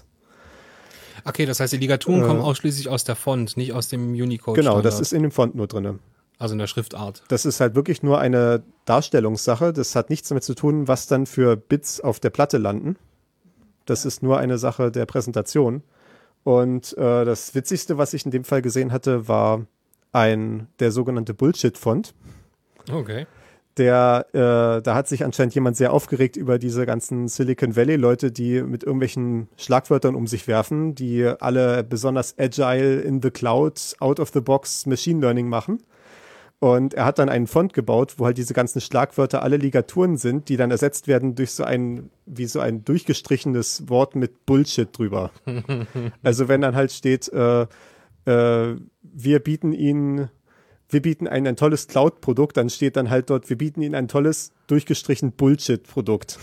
Okay, das heißt, die Ligaturen Äh, kommen ausschließlich aus der Font, nicht aus dem Unicode. Genau, das ist in dem Font nur drin. Also in der Schriftart. Das ist halt wirklich nur eine Darstellungssache. Das hat nichts damit zu tun, was dann für Bits auf der Platte landen. Das ist nur eine Sache der Präsentation. Und äh, das Witzigste, was ich in dem Fall gesehen hatte, war ein der sogenannte Bullshit-Font. Okay. Der, äh, da hat sich anscheinend jemand sehr aufgeregt über diese ganzen Silicon Valley-Leute, die mit irgendwelchen Schlagwörtern um sich werfen, die alle besonders agile, in the cloud, out of the box Machine Learning machen. Und er hat dann einen Font gebaut, wo halt diese ganzen Schlagwörter alle Ligaturen sind, die dann ersetzt werden durch so ein, wie so ein durchgestrichenes Wort mit Bullshit drüber. Also wenn dann halt steht, äh, äh, wir bieten Ihnen, wir bieten Ihnen ein tolles Cloud-Produkt, dann steht dann halt dort, wir bieten Ihnen ein tolles, durchgestrichen Bullshit-Produkt.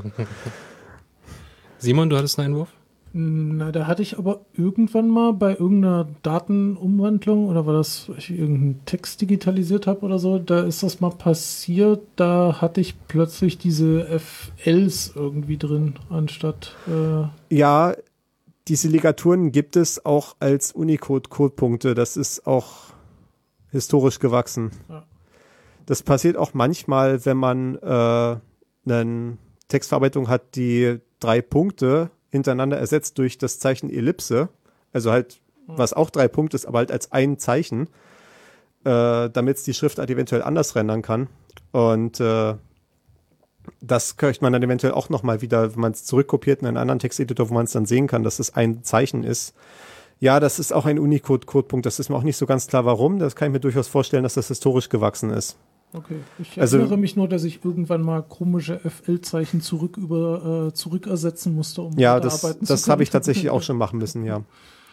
Simon, du hattest einen Einwurf? Na, da hatte ich aber irgendwann mal bei irgendeiner Datenumwandlung oder war das, weil ich irgendeinen Text digitalisiert habe oder so, da ist das mal passiert, da hatte ich plötzlich diese F Ls irgendwie drin, anstatt äh Ja, diese Ligaturen gibt es auch als Unicode-Codepunkte, das ist auch historisch gewachsen. Ja. Das passiert auch manchmal, wenn man äh, eine Textverarbeitung hat, die drei Punkte hintereinander ersetzt durch das Zeichen Ellipse, also halt, was auch drei Punkte ist, aber halt als ein Zeichen, äh, damit es die Schriftart eventuell anders rendern kann. Und äh, das kriegt man dann eventuell auch nochmal wieder, wenn man es zurückkopiert in einen anderen Texteditor, wo man es dann sehen kann, dass es ein Zeichen ist. Ja, das ist auch ein Unicode-Codepunkt, das ist mir auch nicht so ganz klar, warum. Das kann ich mir durchaus vorstellen, dass das historisch gewachsen ist. Okay, ich Also- erinnere mich nur, dass ich irgendwann mal komische F L-Zeichen zurück über äh, zurück ersetzen musste, um Ja, weiter das, arbeiten zu das können. habe ich tatsächlich auch schon machen müssen, ja.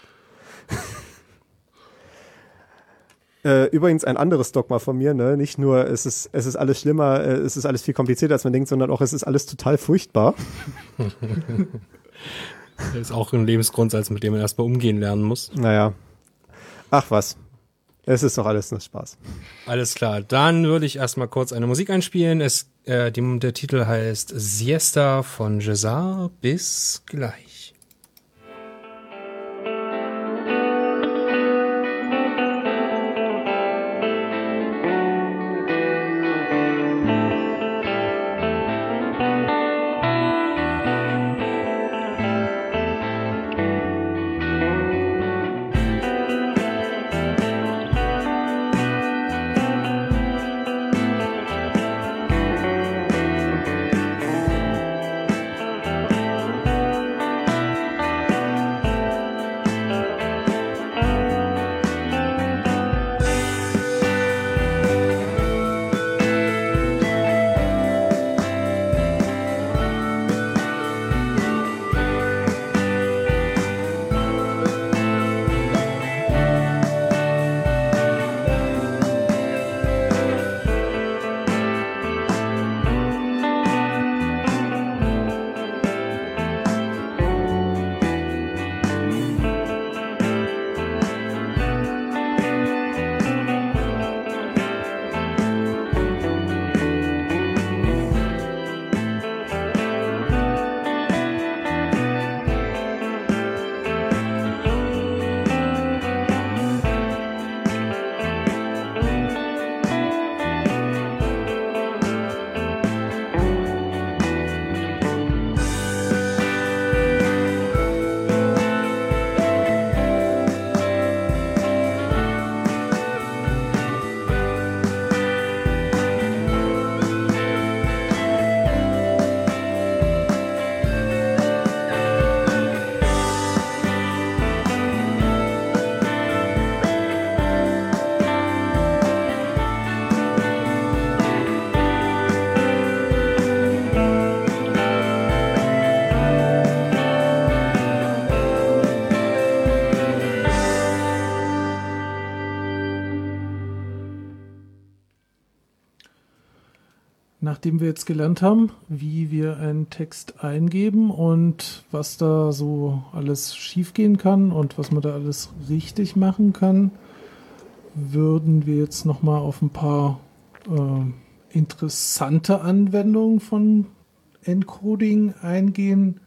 Äh, übrigens ein anderes Dogma von mir, ne? Nicht nur, es ist, es ist alles schlimmer, äh, es ist alles viel komplizierter, als man denkt, sondern auch, es ist alles total furchtbar. Das ist auch ein Lebensgrundsatz, mit dem man erstmal umgehen lernen muss. Naja. Ach was. Es ist doch alles nur Spaß. Alles klar, dann würde ich erstmal kurz eine Musik einspielen. Es, äh, die, der Titel heißt Siesta von César. Bis gleich. Nachdem wir jetzt gelernt haben, wie wir einen Text eingeben und was da so alles schiefgehen kann und was man da alles richtig machen kann, würden wir jetzt nochmal auf ein paar äh, interessante Anwendungen von Encoding eingehen,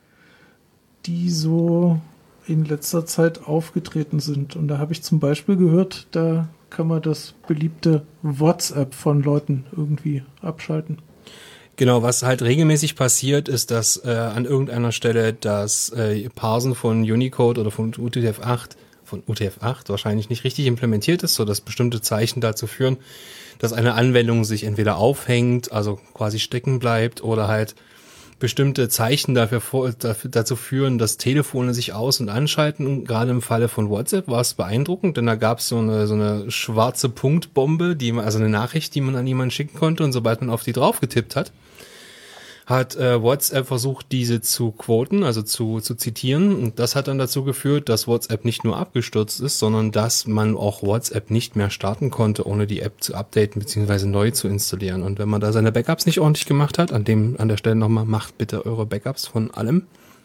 die so in letzter Zeit aufgetreten sind. Und da habe ich zum Beispiel gehört, da kann man das beliebte WhatsApp von Leuten irgendwie abschalten. Genau, was halt regelmäßig passiert, ist, dass äh, an irgendeiner Stelle das äh, Parsen von Unicode oder von U T F acht, von U T F acht wahrscheinlich nicht richtig implementiert ist, sodass bestimmte Zeichen dazu führen, dass eine Anwendung sich entweder aufhängt, also quasi stecken bleibt, oder halt bestimmte Zeichen dafür, vor, dafür dazu führen, dass Telefone sich aus- und anschalten. Und gerade im Falle von WhatsApp war es beeindruckend, denn da gab es so eine, so eine schwarze Punktbombe, die man, also eine Nachricht, die man an jemanden schicken konnte, und sobald man auf die drauf getippt hat, hat äh, WhatsApp versucht, diese zu quoten, also zu, zu zitieren. Und das hat dann dazu geführt, dass WhatsApp nicht nur abgestürzt ist, sondern dass man auch WhatsApp nicht mehr starten konnte, ohne die App zu updaten bzw. neu zu installieren. Und wenn man da seine Backups nicht ordentlich gemacht hat, an dem an der Stelle nochmal, macht bitte eure Backups von allem.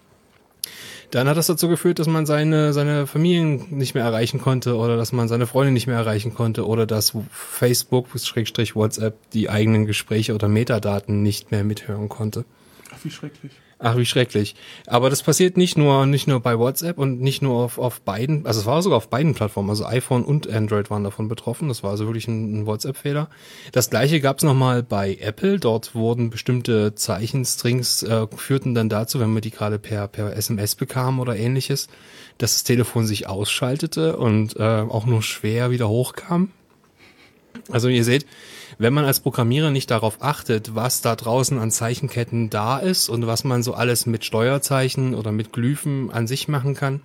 Dann hat das dazu geführt, dass man seine seine Familien nicht mehr erreichen konnte oder dass man seine Freunde nicht mehr erreichen konnte oder dass Facebook, Schrägstrich WhatsApp, die eigenen Gespräche oder Metadaten nicht mehr mithören konnte. Ach, wie schrecklich. Ach, wie schrecklich. Aber das passiert nicht nur nicht nur bei WhatsApp und nicht nur auf auf beiden, also es war sogar auf beiden Plattformen, also iPhone und Android waren davon betroffen. Das war also wirklich ein, ein WhatsApp-Fehler. Das gleiche gab es nochmal bei Apple. Dort wurden bestimmte Zeichenstrings, äh, führten dann dazu, wenn man die gerade per per S M S bekam oder ähnliches, dass das Telefon sich ausschaltete und äh, auch nur schwer wieder hochkam. Also ihr seht, wenn man als Programmierer nicht darauf achtet, was da draußen an Zeichenketten da ist und was man so alles mit Steuerzeichen oder mit Glyphen an sich machen kann,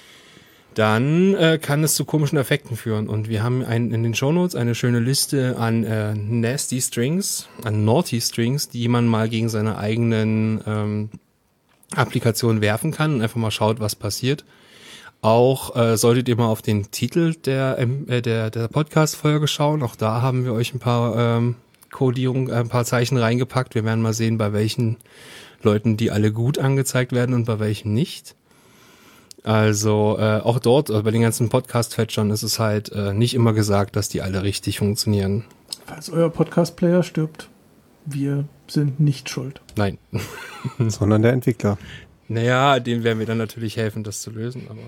dann äh, kann es zu komischen Effekten führen. Und wir haben ein, in den Shownotes eine schöne Liste an äh, nasty Strings, an naughty Strings, die man mal gegen seine eigenen ähm, Applikationen werfen kann und einfach mal schaut, was passiert. Auch äh, solltet ihr mal auf den Titel der äh, der der Podcast-Folge schauen. Auch da haben wir euch ein paar ähm, Codierung, ein paar Zeichen reingepackt. Wir werden mal sehen, bei welchen Leuten die alle gut angezeigt werden und bei welchen nicht. Also äh, auch dort, also bei den ganzen Podcast-Fetchern ist es halt äh, nicht immer gesagt, dass die alle richtig funktionieren. Falls euer Podcast-Player stirbt, wir sind nicht schuld. Nein. Sondern der Entwickler. Naja, dem werden wir dann natürlich helfen, das zu lösen, aber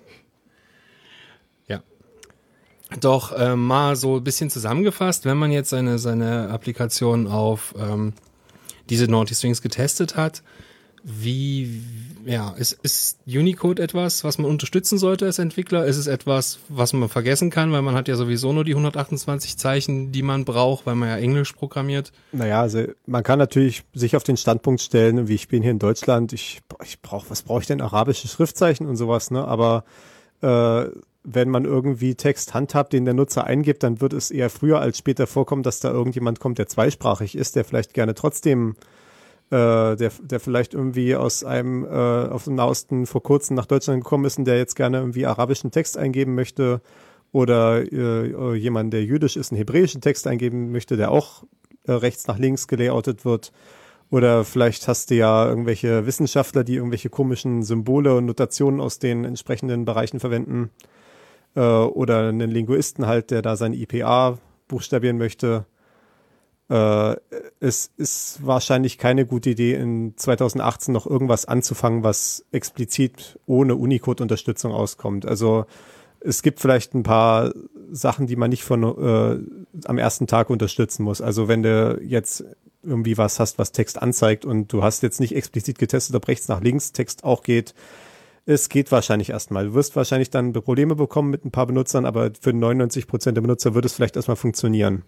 ja. Doch äh, mal so ein bisschen zusammengefasst, wenn man jetzt seine seine Applikation auf ähm, diese Naughty Strings getestet hat, wie, ja, ist, ist Unicode etwas, was man unterstützen sollte als Entwickler? Ist es etwas, was man vergessen kann, weil man hat ja sowieso nur die hundertachtundzwanzig Zeichen, die man braucht, weil man ja Englisch programmiert? Naja, also man kann natürlich sich auf den Standpunkt stellen, wie ich bin hier in Deutschland, ich, ich brauche, was brauche ich denn, arabische Schriftzeichen und sowas, ne? Aber äh, wenn man irgendwie Text handhabt, den der Nutzer eingibt, dann wird es eher früher als später vorkommen, dass da irgendjemand kommt, der zweisprachig ist, der vielleicht gerne trotzdem Äh, der, der vielleicht irgendwie aus einem, äh, aus dem Nahosten vor kurzem nach Deutschland gekommen ist und der jetzt gerne irgendwie arabischen Text eingeben möchte oder äh, jemand, der jüdisch ist, einen hebräischen Text eingeben möchte, der auch äh, rechts nach links gelayoutet wird. Oder vielleicht hast du ja irgendwelche Wissenschaftler, die irgendwelche komischen Symbole und Notationen aus den entsprechenden Bereichen verwenden. Äh, oder einen Linguisten halt, der da sein I P A buchstabieren möchte. Uh, es ist wahrscheinlich keine gute Idee, in zweitausendachtzehn noch irgendwas anzufangen, was explizit ohne Unicode-Unterstützung auskommt. Also es gibt vielleicht ein paar Sachen, die man nicht von uh, am ersten Tag unterstützen muss. Also wenn du jetzt irgendwie was hast, was Text anzeigt und du hast jetzt nicht explizit getestet, ob rechts nach links Text auch geht, es geht wahrscheinlich erstmal. Du wirst wahrscheinlich dann Probleme bekommen mit ein paar Benutzern, aber für neunundneunzig Prozent der Benutzer wird es vielleicht erstmal funktionieren.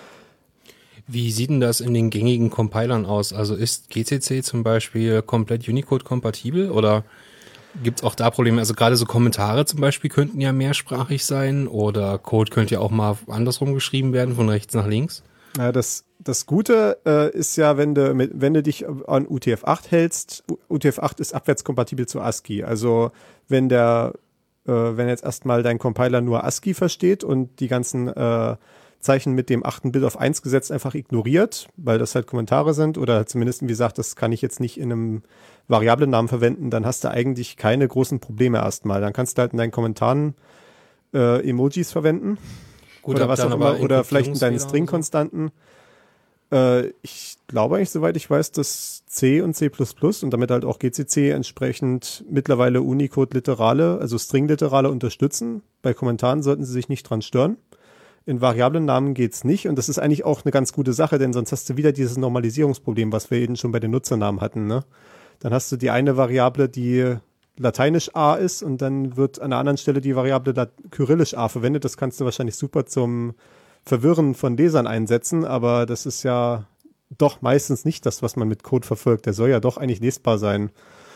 Wie sieht denn das in den gängigen Compilern aus? Also ist G C C zum Beispiel komplett Unicode-kompatibel oder gibt es auch da Probleme? Also gerade so Kommentare zum Beispiel könnten ja mehrsprachig sein oder Code könnte ja auch mal andersrum geschrieben werden, von rechts nach links. Ja, das, das Gute äh, ist ja, wenn du, mit, wenn du dich an U T F acht hältst, U T F acht ist abwärtskompatibel zu ASCII. Also wenn der, äh, wenn jetzt erstmal dein Compiler nur ASCII versteht und die ganzen äh, Zeichen mit dem achten Bit auf eins gesetzt einfach ignoriert, weil das halt Kommentare sind oder zumindest, wie gesagt, das kann ich jetzt nicht in einem Variablennamen verwenden, dann hast du eigentlich keine großen Probleme erstmal. Dann kannst du halt in deinen Kommentaren äh, Emojis verwenden. Gut, oder was auch immer, oder vielleicht in deinen String-Konstanten. So. Äh, ich glaube eigentlich, soweit ich weiß, dass C und C plus plus und damit halt auch G C C entsprechend mittlerweile Unicode-Literale, also String-Literale unterstützen. Bei Kommentaren sollten sie sich nicht dran stören. In Variablennamen geht's nicht und das ist eigentlich auch eine ganz gute Sache, denn sonst hast du wieder dieses Normalisierungsproblem, was wir eben schon bei den Nutzernamen hatten, ne? Dann hast du die eine Variable, die lateinisch A ist und dann wird an einer anderen Stelle die Variable Lat- kyrillisch A verwendet. Das kannst du wahrscheinlich super zum Verwirren von Lesern einsetzen, aber das ist ja doch meistens nicht das, was man mit Code verfolgt. Der soll ja doch eigentlich lesbar sein.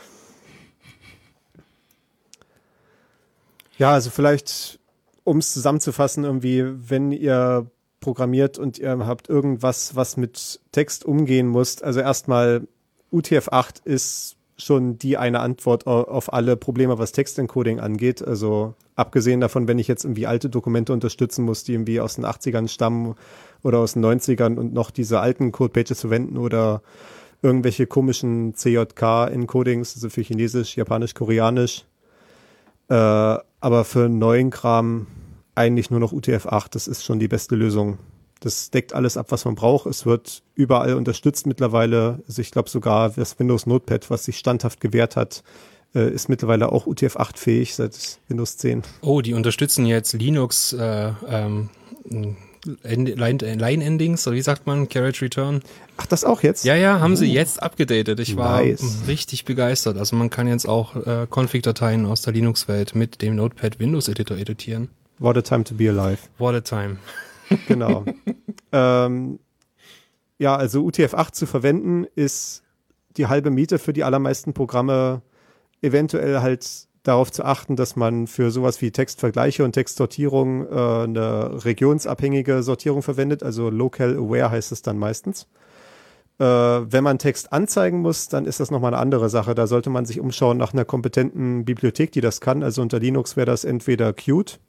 Ja, also vielleicht, um es zusammenzufassen, irgendwie, wenn ihr programmiert und ihr habt irgendwas, was mit Text umgehen muss, also erstmal U T F acht ist schon die eine Antwort auf alle Probleme, was Textencoding angeht. Also abgesehen davon, wenn ich jetzt irgendwie alte Dokumente unterstützen muss, die irgendwie aus den achtzigern stammen oder aus den neunzigern und noch diese alten Codepages verwenden oder irgendwelche komischen C J K-Encodings, also für Chinesisch, Japanisch, Koreanisch. Äh, aber für neuen Kram eigentlich nur noch U T F acht. Das ist schon die beste Lösung. Das deckt alles ab, was man braucht. Es wird überall unterstützt mittlerweile. Also ich glaube sogar das Windows Notepad, was sich standhaft gewährt hat, äh, ist mittlerweile auch U T F acht fähig seit Windows zehn. Oh, die unterstützen jetzt Linux äh, ähm, Line-Endings, oder wie sagt man, Carriage Return? Ach, das auch jetzt? Ja, ja, haben sie jetzt abgedatet. Ich war Nice. richtig begeistert. Also man kann jetzt auch äh, Config-Dateien aus der Linux-Welt mit dem Notepad Windows-Editor editieren. What a time to be alive. What a time. Genau. ähm, ja, also U T F acht zu verwenden ist die halbe Miete für die allermeisten Programme. Eventuell halt darauf zu achten, dass man für sowas wie Textvergleiche und Textsortierung äh, eine regionsabhängige Sortierung verwendet, also Local Aware heißt es dann meistens. Äh, wenn man Text anzeigen muss, dann ist das nochmal eine andere Sache. Da sollte man sich umschauen nach einer kompetenten Bibliothek, die das kann. Also unter Linux wäre das entweder Qt,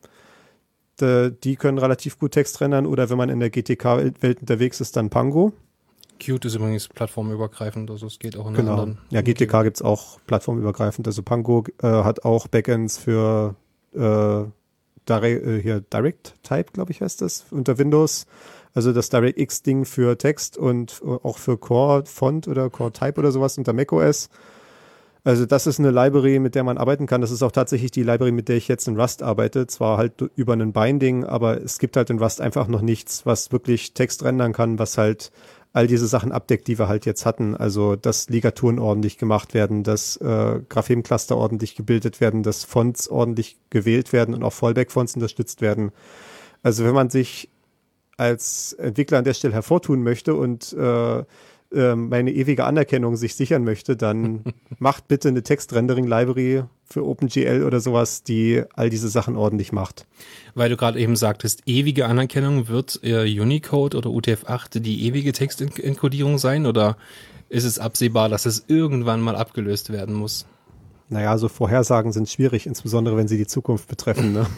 die können relativ gut Text rendern, oder wenn man in der G T K-Welt unterwegs ist, dann Pango. Qt ist übrigens plattformübergreifend, also es geht auch in Genau. anderen. Ja, G T K gibt's auch plattformübergreifend. Also Pango äh, hat auch Backends für äh, Direct, äh, hier Direct Type, glaube ich, heißt das, unter Windows. Also das DirectX-Ding für Text und auch für Core Font oder Core Type oder sowas unter macOS. Also das ist eine Library, mit der man arbeiten kann. Das ist auch tatsächlich die Library, mit der ich jetzt in Rust arbeite. Zwar halt über einen Binding, aber es gibt halt in Rust einfach noch nichts, was wirklich Text rendern kann, was halt all diese Sachen abdeckt, die wir halt jetzt hatten. Also dass Ligaturen ordentlich gemacht werden, dass äh, Graphem-Cluster ordentlich gebildet werden, dass Fonts ordentlich gewählt werden und auch Fallback-Fonts unterstützt werden. Also wenn man sich als Entwickler an der Stelle hervortun möchte und äh, meine ewige Anerkennung sich sichern möchte, dann macht bitte eine Text-Rendering-Library für OpenGL oder sowas, die all diese Sachen ordentlich macht. Weil du gerade eben sagtest, ewige Anerkennung, wird äh, Unicode oder U T F acht die ewige Textenkodierung sein, oder ist es absehbar, dass es irgendwann mal abgelöst werden muss? Naja, so Vorhersagen sind schwierig, insbesondere wenn sie die Zukunft betreffen. Ne?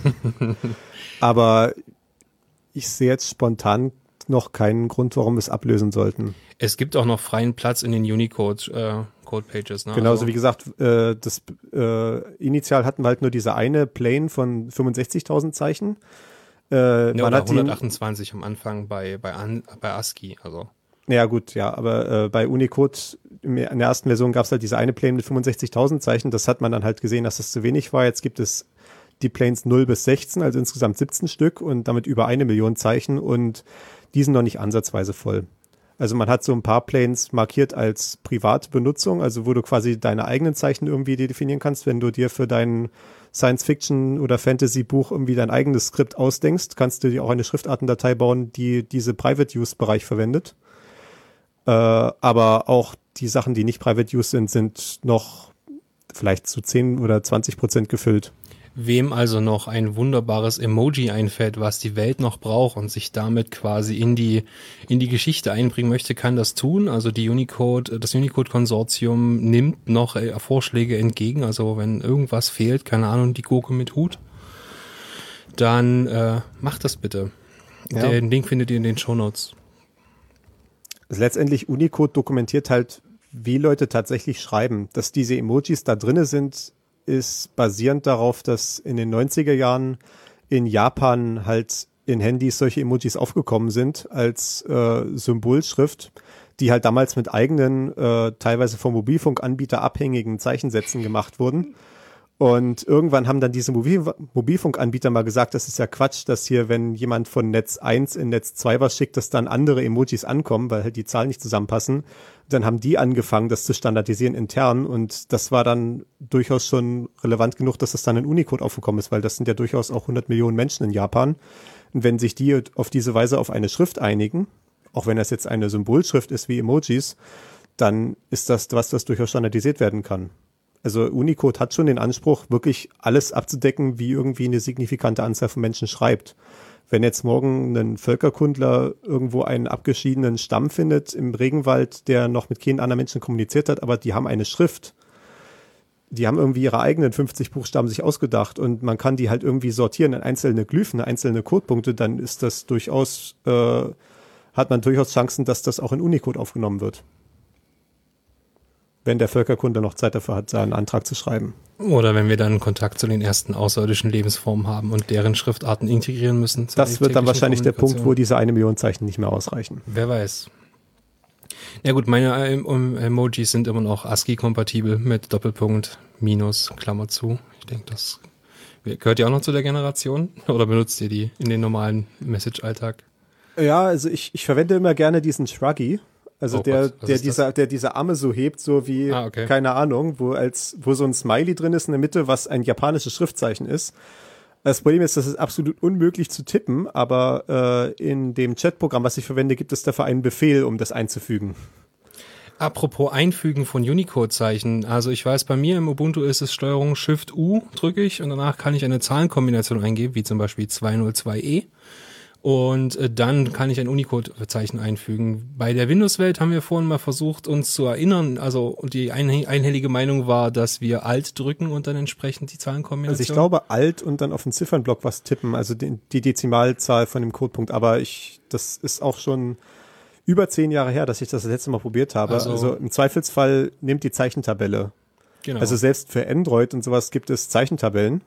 Aber ich sehe jetzt spontan noch keinen Grund, warum wir es ablösen sollten. Es gibt auch noch freien Platz in den Unicode äh, Codepages. Ne? Genauso also, wie gesagt, äh, das äh, initial hatten wir halt nur diese eine Plane von fünfundsechzigtausend Zeichen. Äh, ne, man oder hat die, hundertachtundzwanzig am Anfang bei bei, An, bei ASCII. Also. Ja gut, ja, aber äh, bei Unicode in der ersten Version gab es halt diese eine Plane mit fünfundsechzigtausend Zeichen. Das hat man dann halt gesehen, dass das zu wenig war. Jetzt gibt es die Planes null bis sechzehn, also insgesamt siebzehn Stück und damit über eine Million Zeichen, und die sind noch nicht ansatzweise voll. Also man hat so ein paar Planes markiert als private Benutzung, also wo du quasi deine eigenen Zeichen irgendwie definieren kannst, wenn du dir für dein Science-Fiction- oder Fantasy-Buch irgendwie dein eigenes Skript ausdenkst, kannst du dir auch eine Schriftartendatei bauen, die diese Private-Use-Bereich verwendet. Äh, aber auch die Sachen, die nicht Private-Use sind, sind noch vielleicht zu zehn oder zwanzig Prozent gefüllt. Wem also noch ein wunderbares Emoji einfällt, was die Welt noch braucht und sich damit quasi in die in die Geschichte einbringen möchte, kann das tun. Also die Unicode, das Unicode-Konsortium nimmt noch äh, Vorschläge entgegen. Also wenn irgendwas fehlt, keine Ahnung, die Gurke mit Hut, dann äh, macht das bitte. Ja. Den Link findet ihr in den Shownotes. Also letztendlich Unicode dokumentiert halt, wie Leute tatsächlich schreiben. Dass diese Emojis da drinne sind, ist basierend darauf, dass in den neunziger Jahren in Japan halt in Handys solche Emojis aufgekommen sind als äh, Symbolschrift, die halt damals mit eigenen, äh, teilweise vom Mobilfunkanbieter abhängigen Zeichensätzen gemacht wurden. Und irgendwann haben dann diese Mobil- Mobilfunkanbieter mal gesagt, das ist ja Quatsch, dass hier, wenn jemand von Netz eins in Netz zwei was schickt, dass dann andere Emojis ankommen, weil halt die Zahlen nicht zusammenpassen. Dann haben die angefangen, das zu standardisieren intern, und das war dann durchaus schon relevant genug, dass das dann in Unicode aufgekommen ist, weil das sind ja durchaus auch hundert Millionen Menschen in Japan. Und wenn sich die auf diese Weise auf eine Schrift einigen, auch wenn das jetzt eine Symbolschrift ist wie Emojis, dann ist das was, das durchaus standardisiert werden kann. Also Unicode hat schon den Anspruch, wirklich alles abzudecken, wie irgendwie eine signifikante Anzahl von Menschen schreibt. Wenn jetzt morgen ein Völkerkundler irgendwo einen abgeschiedenen Stamm findet im Regenwald, der noch mit keinem anderen Menschen kommuniziert hat, aber die haben eine Schrift, die haben irgendwie ihre eigenen fünfzig Buchstaben sich ausgedacht und man kann die halt irgendwie sortieren in einzelne Glyphen, einzelne Codepunkte, dann ist das durchaus, äh, hat man durchaus Chancen, dass das auch in Unicode aufgenommen wird. Wenn der Völkerkunde noch Zeit dafür hat, seinen Antrag zu schreiben. Oder wenn wir dann Kontakt zu den ersten außerirdischen Lebensformen haben und deren Schriftarten integrieren müssen. Das wird dann wahrscheinlich der Punkt, wo diese eine Million Zeichen nicht mehr ausreichen. Wer weiß. Ja gut, meine Emojis sind immer noch ASCII-kompatibel mit Doppelpunkt, Minus, Klammer zu. Ich denke, das gehört ja auch noch zu der Generation. Oder benutzt ihr die in den normalen Message-Alltag? Ja, also ich, ich verwende immer gerne diesen Shruggy. Also oh der, Gott, der dieser, der diese Arme so hebt, so wie, ah, okay. keine Ahnung, wo als, wo so ein Smiley drin ist in der Mitte, was ein japanisches Schriftzeichen ist. Das Problem ist, das ist absolut unmöglich zu tippen, aber äh, in dem Chatprogramm, was ich verwende, gibt es dafür einen Befehl, um das einzufügen. Apropos Einfügen von Unicode-Zeichen. Also ich weiß, bei mir im Ubuntu ist es Steuerung Shift U, drücke ich und danach kann ich eine Zahlenkombination eingeben, wie zum Beispiel zwei null zwei E. Und äh, dann kann ich ein Unicode-Zeichen einfügen. Bei der Windows-Welt haben wir vorhin mal versucht, uns zu erinnern, also die ein, einhellige Meinung war, dass wir Alt drücken und dann entsprechend die Zahlenkombination. Also ich glaube Alt und dann auf den Ziffernblock was tippen, also die, die Dezimalzahl von dem Codepunkt, aber ich, das ist auch schon über zehn Jahre her, dass ich das das letzte Mal probiert habe. Also, also im Zweifelsfall nimmt die Zeichentabelle. Genau. Also selbst für Android und sowas gibt es Zeichentabellen.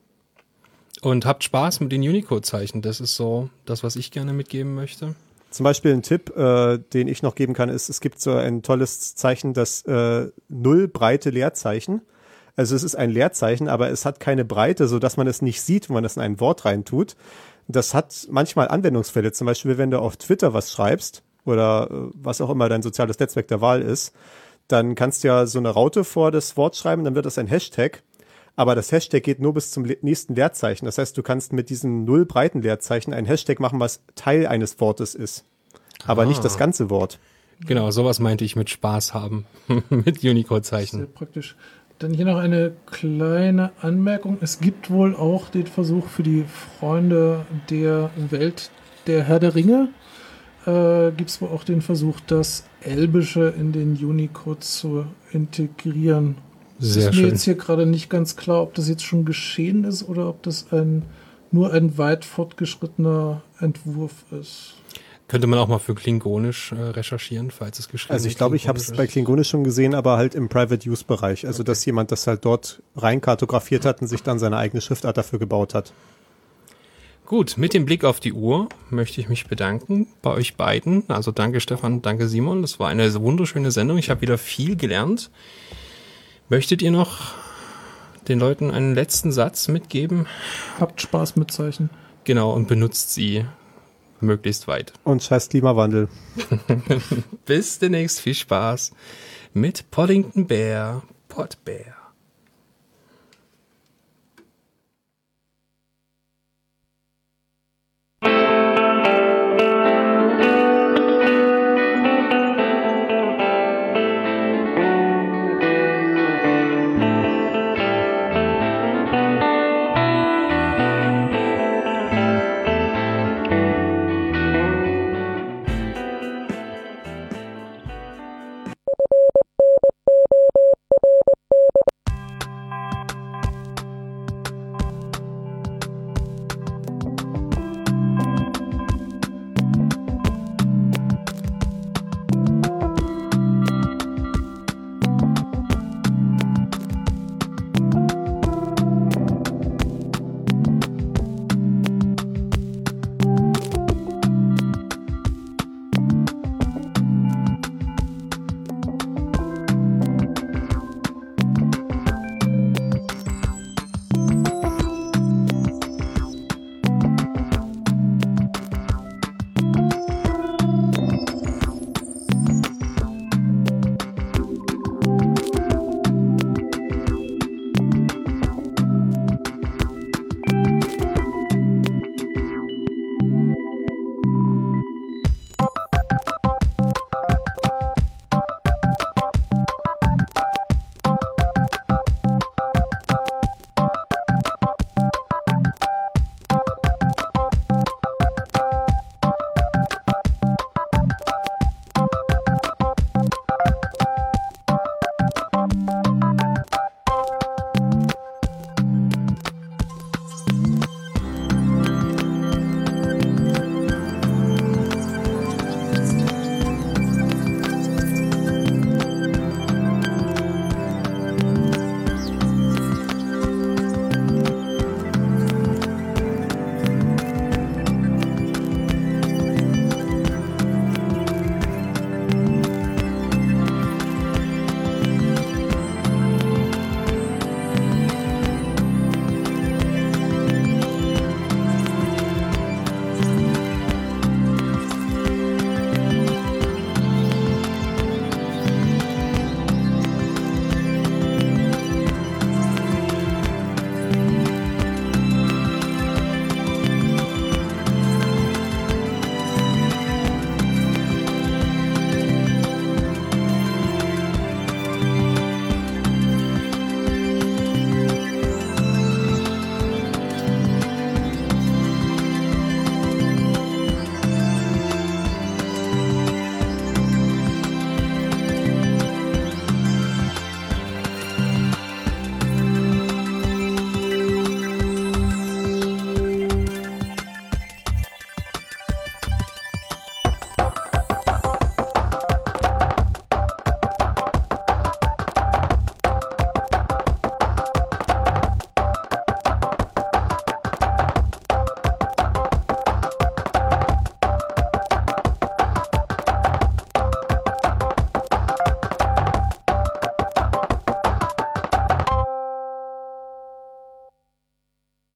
Und habt Spaß mit den Unicode-Zeichen. Das ist so das, was ich gerne mitgeben möchte. Zum Beispiel ein Tipp, äh, den ich noch geben kann, ist, es gibt so ein tolles Zeichen, das äh, Null-Breite Leerzeichen. Also es ist ein Leerzeichen, aber es hat keine Breite, sodass man es nicht sieht, wenn man es in ein Wort reintut. Das hat manchmal Anwendungsfälle. Zum Beispiel, wenn du auf Twitter was schreibst oder äh, was auch immer dein soziales Netzwerk der Wahl ist, dann kannst du ja so eine Raute vor das Wort schreiben, dann wird das ein Hashtag. Aber das Hashtag geht nur bis zum nächsten Leerzeichen. Das heißt, du kannst mit diesem Null-Breiten-Leerzeichen ein Hashtag machen, was Teil eines Wortes ist. Aber ah. nicht das ganze Wort. Genau, sowas meinte ich mit Spaß haben. Mit Unicode-Zeichen. Sehr praktisch. Dann hier noch eine kleine Anmerkung. Es gibt wohl auch den Versuch für die Freunde der Welt der Herr der Ringe. Äh, gibt es wohl auch den Versuch, das Elbische in den Unicode zu integrieren. Sehr ist mir schön. jetzt hier gerade nicht ganz klar, ob das jetzt schon geschehen ist oder ob das ein nur ein weit fortgeschrittener Entwurf ist. Könnte man auch mal für Klingonisch äh, recherchieren, falls es geschrieben ist. Also ich glaube, ich habe es bei Klingonisch schon gesehen, aber halt im Private-Use-Bereich. Also okay. Dass jemand das halt dort rein kartografiert hat und sich dann seine eigene Schriftart dafür gebaut hat. Gut, mit dem Blick auf die Uhr möchte ich mich bedanken bei euch beiden. Also danke Stefan, danke Simon. Das war eine wunderschöne Sendung. Ich habe wieder viel gelernt. Möchtet ihr noch den Leuten einen letzten Satz mitgeben? Habt Spaß mit Zeichen. Genau, und benutzt sie möglichst weit. Und scheiß Klimawandel. Bis demnächst, viel Spaß mit Poddington Bear, Podbear.